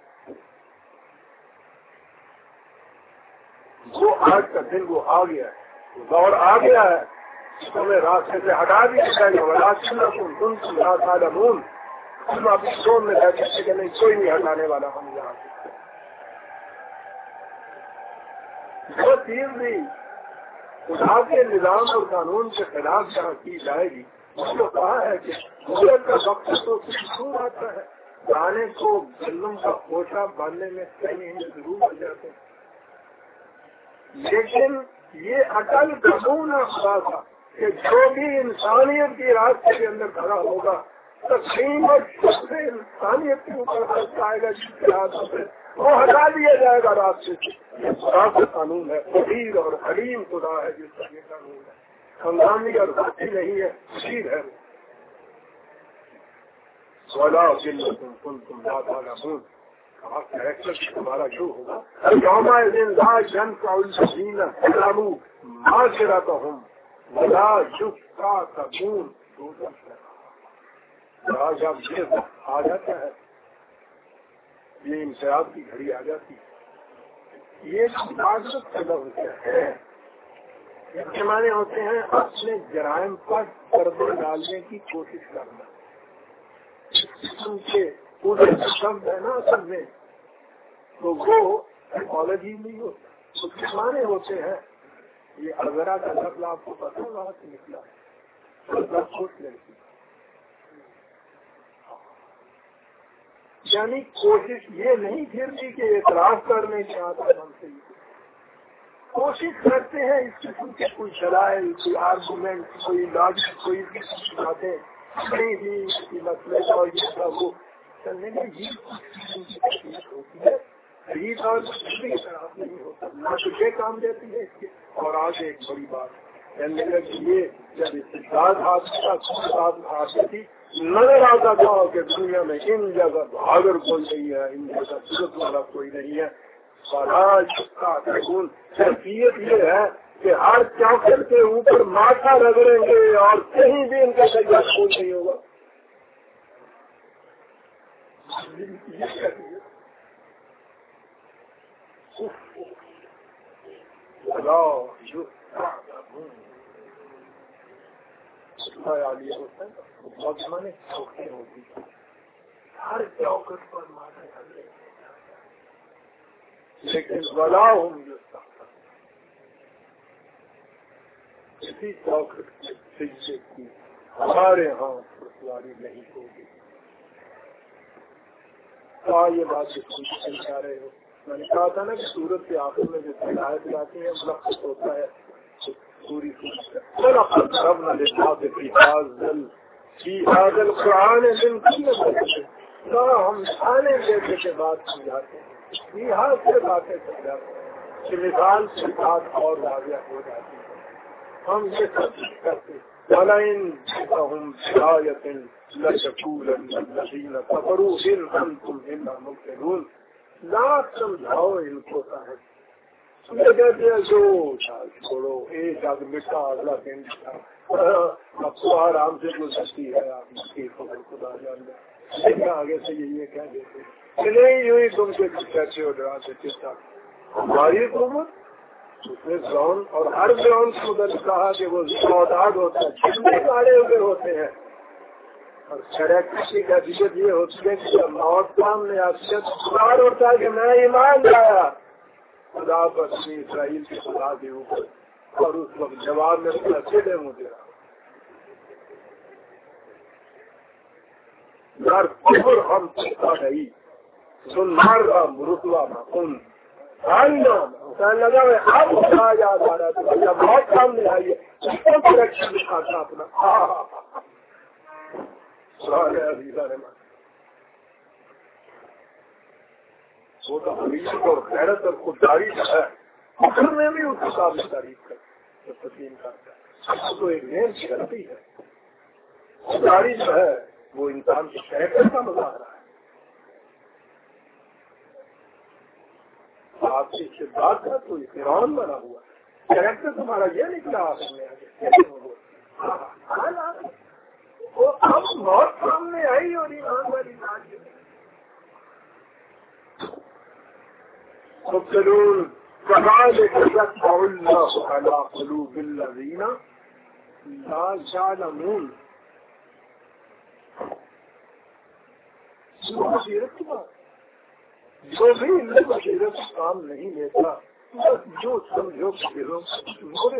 وہ آج کا دن وہ آ گیا ہے، دور آ گیا ہے، تمہیں راستے سے ہٹا دیا جائے گا۔ تم تم تعلمون، تم اپنی سوچ میں بیٹھے تھے کہ نہیں کوئی نہیں ہٹانے والا ہم یہاں سے۔ جو چیز بھی خدا کے نظام اور قانون کے خلاف جہاں کی جائے گی اس کو کہا ہے کہ ملک کا وقت تو شروع آتا ہے، دانے کو گندم کا پوچھا باندھنے میں کئی ضرور ہو جاتے ہیں، لیکن یہ اٹل قانون خدا تھا کہ جو بھی انسانیت کی راستے کے اندر کھڑا ہوگا تقسیم اور انسانیت کے اوپر حق آئے گا جس کے ہاتھ سے وہ ہٹا دیا جائے گا راستے سے۔ یہ خدا کا قانون ہے، قدیر اور حلیم خدا ہے جس کا یہ قانون ہے، ہنگامی اور بھاتی نہیں ہے، شیر ہے۔ سولا دن تم کن تم تعلمون، تمہارا جو ہوگا یوم لا ينفع الذین ظلموا معذرتهم ولا یستعتبون۔ جب یہ آ جاتا ہے یہ انقلاب کی گھڑی آ جاتی ہے، یہ معذرت کا لفظ ہے، اس کے معنی ہوتے ہیں اپنے جرائم پر پردے ڈالنے کی کوشش کرنا۔ ان کے پورے شبد ہے نا اصل میں تو وہ ایکالوجی نہیں ہوتا، اس کے معنی ہوتے ہیں یہ اذرا کا لفظ آپ کو پتہ وہاں سے نکلا ہے، خوش لڑکی، یعنی کوشش یہ نہیں پھرتی کہ اعتراف کرنے کی آتا ہم سے کوشش کرتے ہیں اس قسم کے کوئی دلائل، کوئی آرگومنٹ، کوئی لاجک، کوئی باتیں نہیں بھی کی مسئلے اور یہ سب وہ چلنے میں یہ ہوتی ہے، عید اور خراب نہیں ہوتا، نہ تو یہ کام دیتی ہے اس کے۔ اور آج ایک بڑی بات کہنے لگی یہ جب استقبال حاصل تھی نظر آتا تھا کہ دنیا میں ان جگہ بہادر کوئی نہیں ہے، ان جگہ سورت والا کوئی نہیں ہے۔ حیثیت یہ ہے کہ ہر چاکر کے اوپر ماتھا رگڑیں گے اور کہیں بھی ان کا درجہ خون نہیں ہوگا۔ زمانے چوکے ہوتی ہر چوکٹ پر مارے ہلے لیکن بلا ہوں کسی چوکٹ کے سجدے کی ہمارے ہاں رسواری نہیں ہوگی. کیا یہ بات سمجھا رہے ہو؟ میں نے کہا تھا نا کہ سورت کے آخر میں جو ہدایت جاتی ہے ملخص ہوتا ہے پوری رب نہ لکھا کہ قرآن ہم آنے دینے کے بعد سمجھاتے ہیں یہاں سے باتیں سمجھاتے ہیں کہ مثال سے بات اور واضح ہو جاتی ہے. ہم یہ سب کرتے ہیں لاکھ سمجھاؤ ان کو صاحب کہتے ہیں جو چھوڑو ایک آدھ مٹا اگلا دن اب تو آرام سے گزرتی ہے آپ کی خبر خدا جان لیں آگے سے یہ کہہ دیتے نہیں یوں ہی تم سے کہتے ہو ڈرا سے کس طرح ہماری حکومت اس نے زون اور ہر زون کو کہا کہ وہ زواد ہوتا ہے جتنے گاڑے ادھر ہوتے ہیں اور کسی کا حیثیت یہ ہوتی ہے کہ موت سامنے حیثیت سوال ہوتا ہے کہ میں ایمان لایا خدا پر اسرائیل کی خدا کے اوپر اور اس وقت جواب میں اچھے مجھے کفر ہم نہیں سنمار کا رتبہ ان لگا میں اب کہا یاد آ رہا تھا جب بہت سامنے آئی ہے دکھاتا اپنا وہ تو حقیقت اور غیرت اور خودداری جو ہے فخر میں بھی اس کی قابل تعریف کرتا ہے تسلیم کرتا ہے تو ایک نیم کی غلطی ہے خودداری جو ہے وہ انسان کے کریکٹر کا مظاہرہ ہے. آپ کی شدت کا کوئی فرعون بنا ہوا کریکٹر تمہارا یہ نکلا آپ نے وہ اب موت سامنے آئی اور ایمان والی مبتلون كذلك يطبع الله على قلوب الذين لا يعلمون. بصیرت کی بات جو بھی ان میں بصیرت کام نہیں لیتا جو سمجھو بصیروں مورے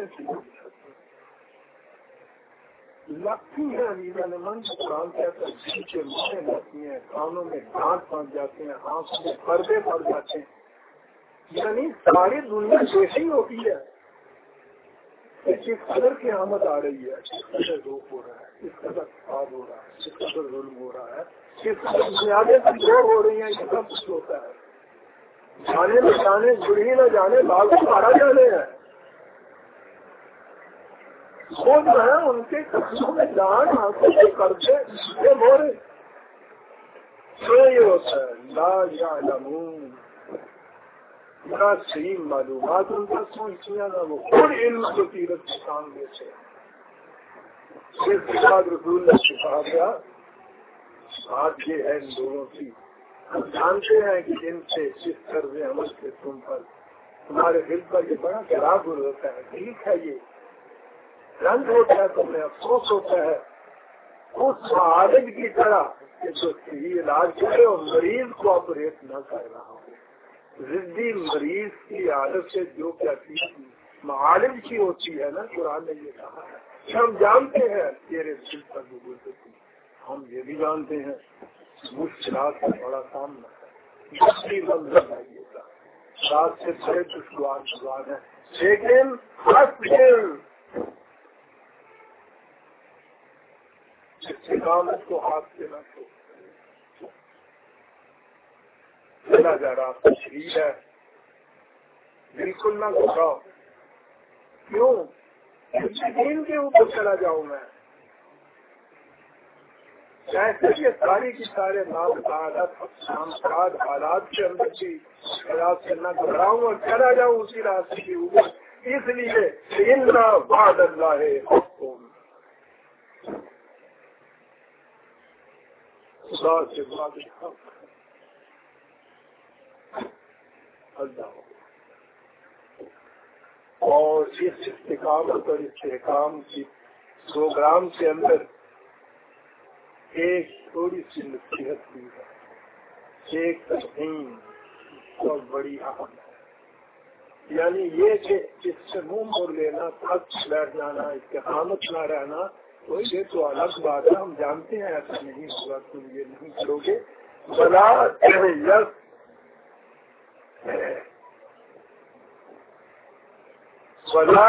لگتی ہے امیزہ نے من قرآن کہتا ہے جن کے مورے لگتی ہیں کانوں میں ڈانٹ پہنچ جاتے ہیں آنکھوں میں پردے پڑ جاتے ہیں یعنی ساری دنیا جیسی ہوتی ہے جس قدر کی آمد آ رہی ہے جس قدر روک ہو رہا ہے جس قدر فساد ہو رہا ہے جس قدر ظلم ہو رہا ہے جس قدر بنیادیں کمزور ہو رہی ہیں یہ سب کچھ ہوتا ہے جانے نہ جانے جڑی نہ جانے بال کو مارا جانے ہیں وہ جو ہے ان کے قدموں میں جان آنکھوں سے قرضے یہ مورے یہ ہوتا ہے لا یعلمون بڑا صحیح معلومات ان کا سوچیاں نہ وہ خود علم کو تیرت کے سامنے سے اس کے بعد رسول نے کہا گیا بات یہ ہے ان لوگوں کی ہم جانتے ہیں کہ ان سے جس طرز عمل سے تم پر تمہارے دل پر یہ بڑا گراہ گر ہوتا ہے ٹھیک ہے یہ رنگ ہوتا ہے تمہیں افسوس ہوتا ہے اس معالج کی طرح کہ جو صحیح علاج کرے اور مریض کو آپریٹ نہ کر رہا ہو ضدی مریض کی عادت سے جو کیا چیز معالج کی ہوتی ہے نا قرآن نے یہ کہا ہے کہ ہم جانتے ہیں تیرے دل پر گزرتی ہم یہ بھی جانتے ہیں مشکلات کا بڑا سامنا ہے منظر ہے یہ ساتھ سے بڑے دشوار سوال ہے لیکن استقامت کو ہاتھ سے نہ چھوڑ چلا جا رہا تشریح ہے بالکل نہ گھبراؤ کیوں دین کے اوپر چلا جاؤں میں ایسے یہ ساری کی سارے نامساعدت حالات کے اندر کی خیال سے نہ گھبراؤں اور چلا جاؤں اسی راستے کے اوپر اس لیے ان بعد اللہ خدا سے بات اللہ اور اس استقامت اور استحکام کی پروگرام کے اندر ایک تھوڑی سی نصیحت کی ہے، ایک تفہیم بہت بڑی اہم ہے، یعنی یہ کہ اس سے منہ موڑ لینا، تھک بیٹھ جانا، استقامت نہ رہنا، تو یہ تو الگ بات ہے، ہم جانتے ہیں ایسا نہیں ہوگا، تم یہ نہیں کرو گے بلا یس ولا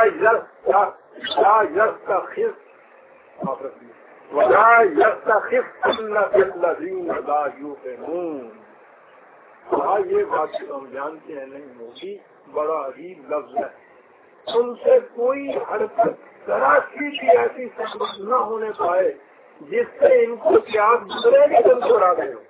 يستخف ولا يستخف الذين لا يؤمنون. ہاں یہ بات ہم جانتے ہیں نہیں ہوگی، بڑا عجیب لفظ ہے. تم سے کوئی حرکت ذرا سی بھی ایسی سمجھ نہ ہونے پائے جس سے ان کو کیا گزرے گی تم چھوڑا گئے ہو.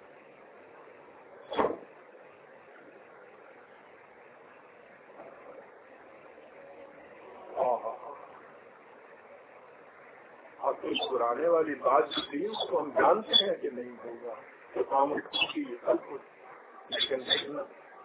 چھڑانے والی بات جو تھی اس کو ہم جانتے ہیں کہ نہیں ہوگا، تو کام کی سب کچھ، لیکن دیکھنا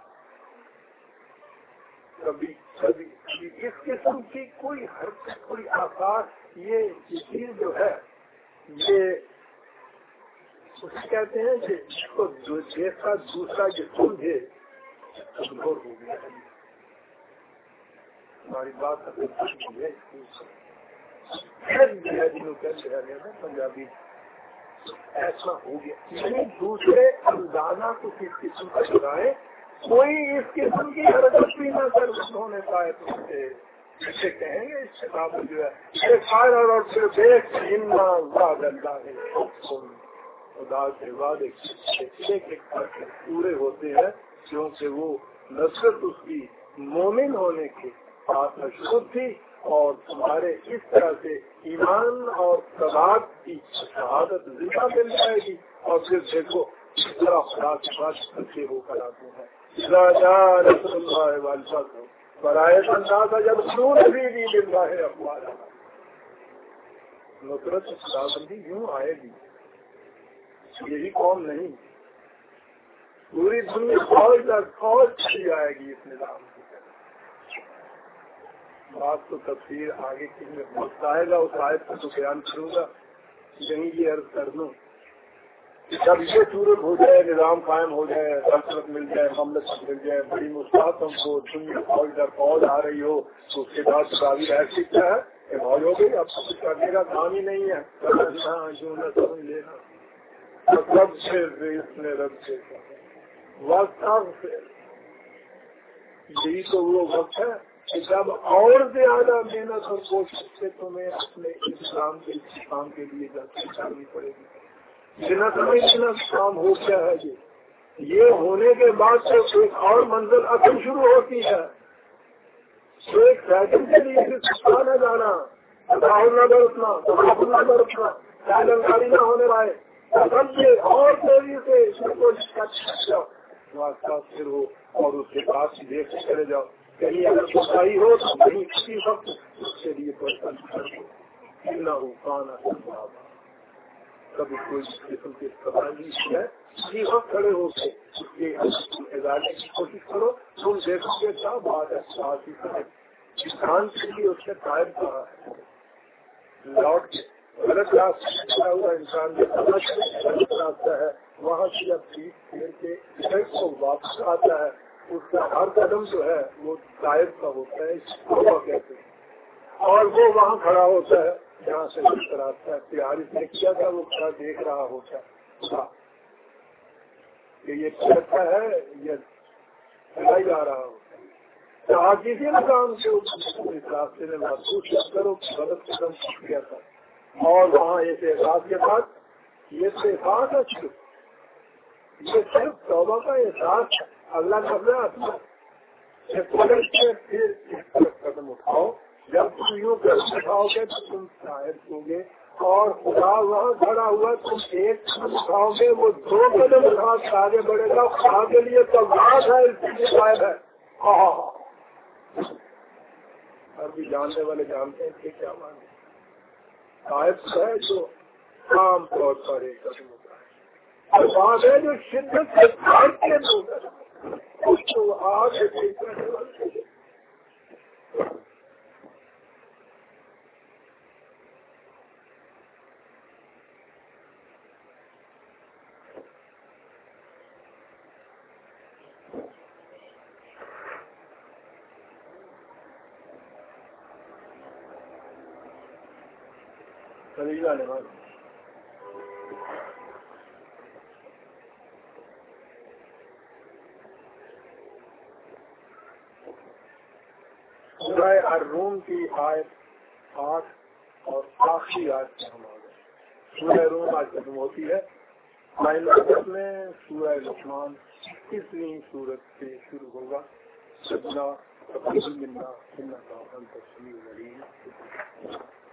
کبھی کبھی اس قسم کی کوئی حرکت، کوئی آثار، یہ چیز جو ہے یہ اسے کہتے ہیں کہ اس کو جیسا دوسرا جو سمجھے کمزور ہو گیا. ہماری بات ہے پنجابی ایسا ہو گیا، یعنی دوسرے اندازہ کو کس قسم کا چلائے، کوئی اس قسم کی حرکت بھی نہ کر ہونے پائے تو اسے کہیں گے اس کتاب جو ہے اور پھر دیکھ اللہ ہے خدا سے وعدے ایک ایک پورے ہوتے ہیں، کیونکہ وہ نصرت اس کی مومن ہونے کے ساتھ مشہور تھی، اور تمہارے اس طرح سے ایمان اور ثبات کی شہادت زندہ مل جائے گی. اور پھر دیکھو اس طرح خدا کے پاس اچھے ہو کر آتے ہیں. رسول اللہ والد برائے انداز جب سور بھی بھی ملتا ہے افواہ نصرت خدا بندی یوں آئے گی. یہی قوم نہیں، پوری دنیا فوج در فوج چلی آئے گی اس نظام کی. بات تو تفسیر آگے کی وقت آئے گا، اس آیت کو تو بیان کروں گا. یہیں یہ عرض کر دوں جب یہ صورت ہو جائے، نظام قائم ہو جائے، سلطنت مل جائے، مملکت مل جائے، بڑی مستحق ہم کو دنیا فوج در فوج آ رہی ہو، تو اس کے بعد راوی ایسی کیا ہے کہ فوج ہو گئی، اب کچھ کرنے کا کام ہی نہیں ہے. سمجھ لینا مطلب سے اس نے رب سے وقت یہی تو وہ وقت ہے کہ جب اور زیادہ محنت اور کوشش سے تمہیں اپنے اسلام کے کام کے لیے کرنی پڑے گی. بنا سمجھ بنا کام ہو کیا ہے یہ یہ ہونے کے بعد سے ایک اور منزل اصل شروع ہوتی ہے. ایک سیکنڈ کے لیے نہ جانا، نہ برتنا، نہ برتنا، جانکاری نہ ہونے پائے، سب سے اور تیزی سے پھر ہو اور اس کے بعد دیکھ چلے جاؤ. کہیں اگر صفائی ہو تو کہیں کسی وقت اس کے لیے نہ ہو کانا کبھی کوئی قسم کی صفائی ہے، کسی وقت کھڑے ہو کے اس کے اضافے کی کوشش کرو. تم دیکھو گے کیا بات ہے، ساتھ ہی کسان کے لیے اس نے قائم کہا ہے لوٹ کے غلط راستہ ہوا انسان غلط راستہ ہے، وہاں سے اب پیٹ پھیر کے کو واپس آتا ہے. اس کا ہر قدم جو ہے وہ قائد کا ہوتا ہے، کہتے ہیں، اور وہ وہاں کھڑا ہوتا ہے جہاں سے راستہ ہے. تیاری نے کیا تھا وہ کھڑا دیکھ رہا ہوتا ہے کہ یہ چلتا ہے یہ چلا جا رہا ہوتا ہے. آپ کسی نہ کام سے اس راستے میں محسوس کرو غلط قدم کیا تھا، اور وہاں ایک احساس کے بعد یہ تو احساس ہے، صرف یہ صرف توبہ کا احساس ہے. اللہ کا پھر قدم اٹھاؤ. جب تم یوں قدم اٹھاؤ گے تو تم شاید ہو گے، اور خدا وہاں کھڑا ہوا تم ایک قدم اٹھاؤ گے، وہ دو قدم اٹھا کے آگے بڑھے گا. خدا کے لیے تو بات ہے، اس کے شاید ہے. عربی جاننے والے جانتے ہیں کہ کیا مانے. شاید ہے جو عام طور پر ایک قدم اٹھائے، وہاں ہے جو شدت سے کاٹتے لوگ اس کو آگ سے خلیلہ نماز سورہ الروم کی آیت آٹھ اور آخری آیت میں ہم آ گئے. سورہ روم آج ختم ہوتی ہے. مائنس میں سورہ لقمان اکیسویں سورت سے شروع ہوگا. سبنا تقبل منا انک انت السمیع العلیم.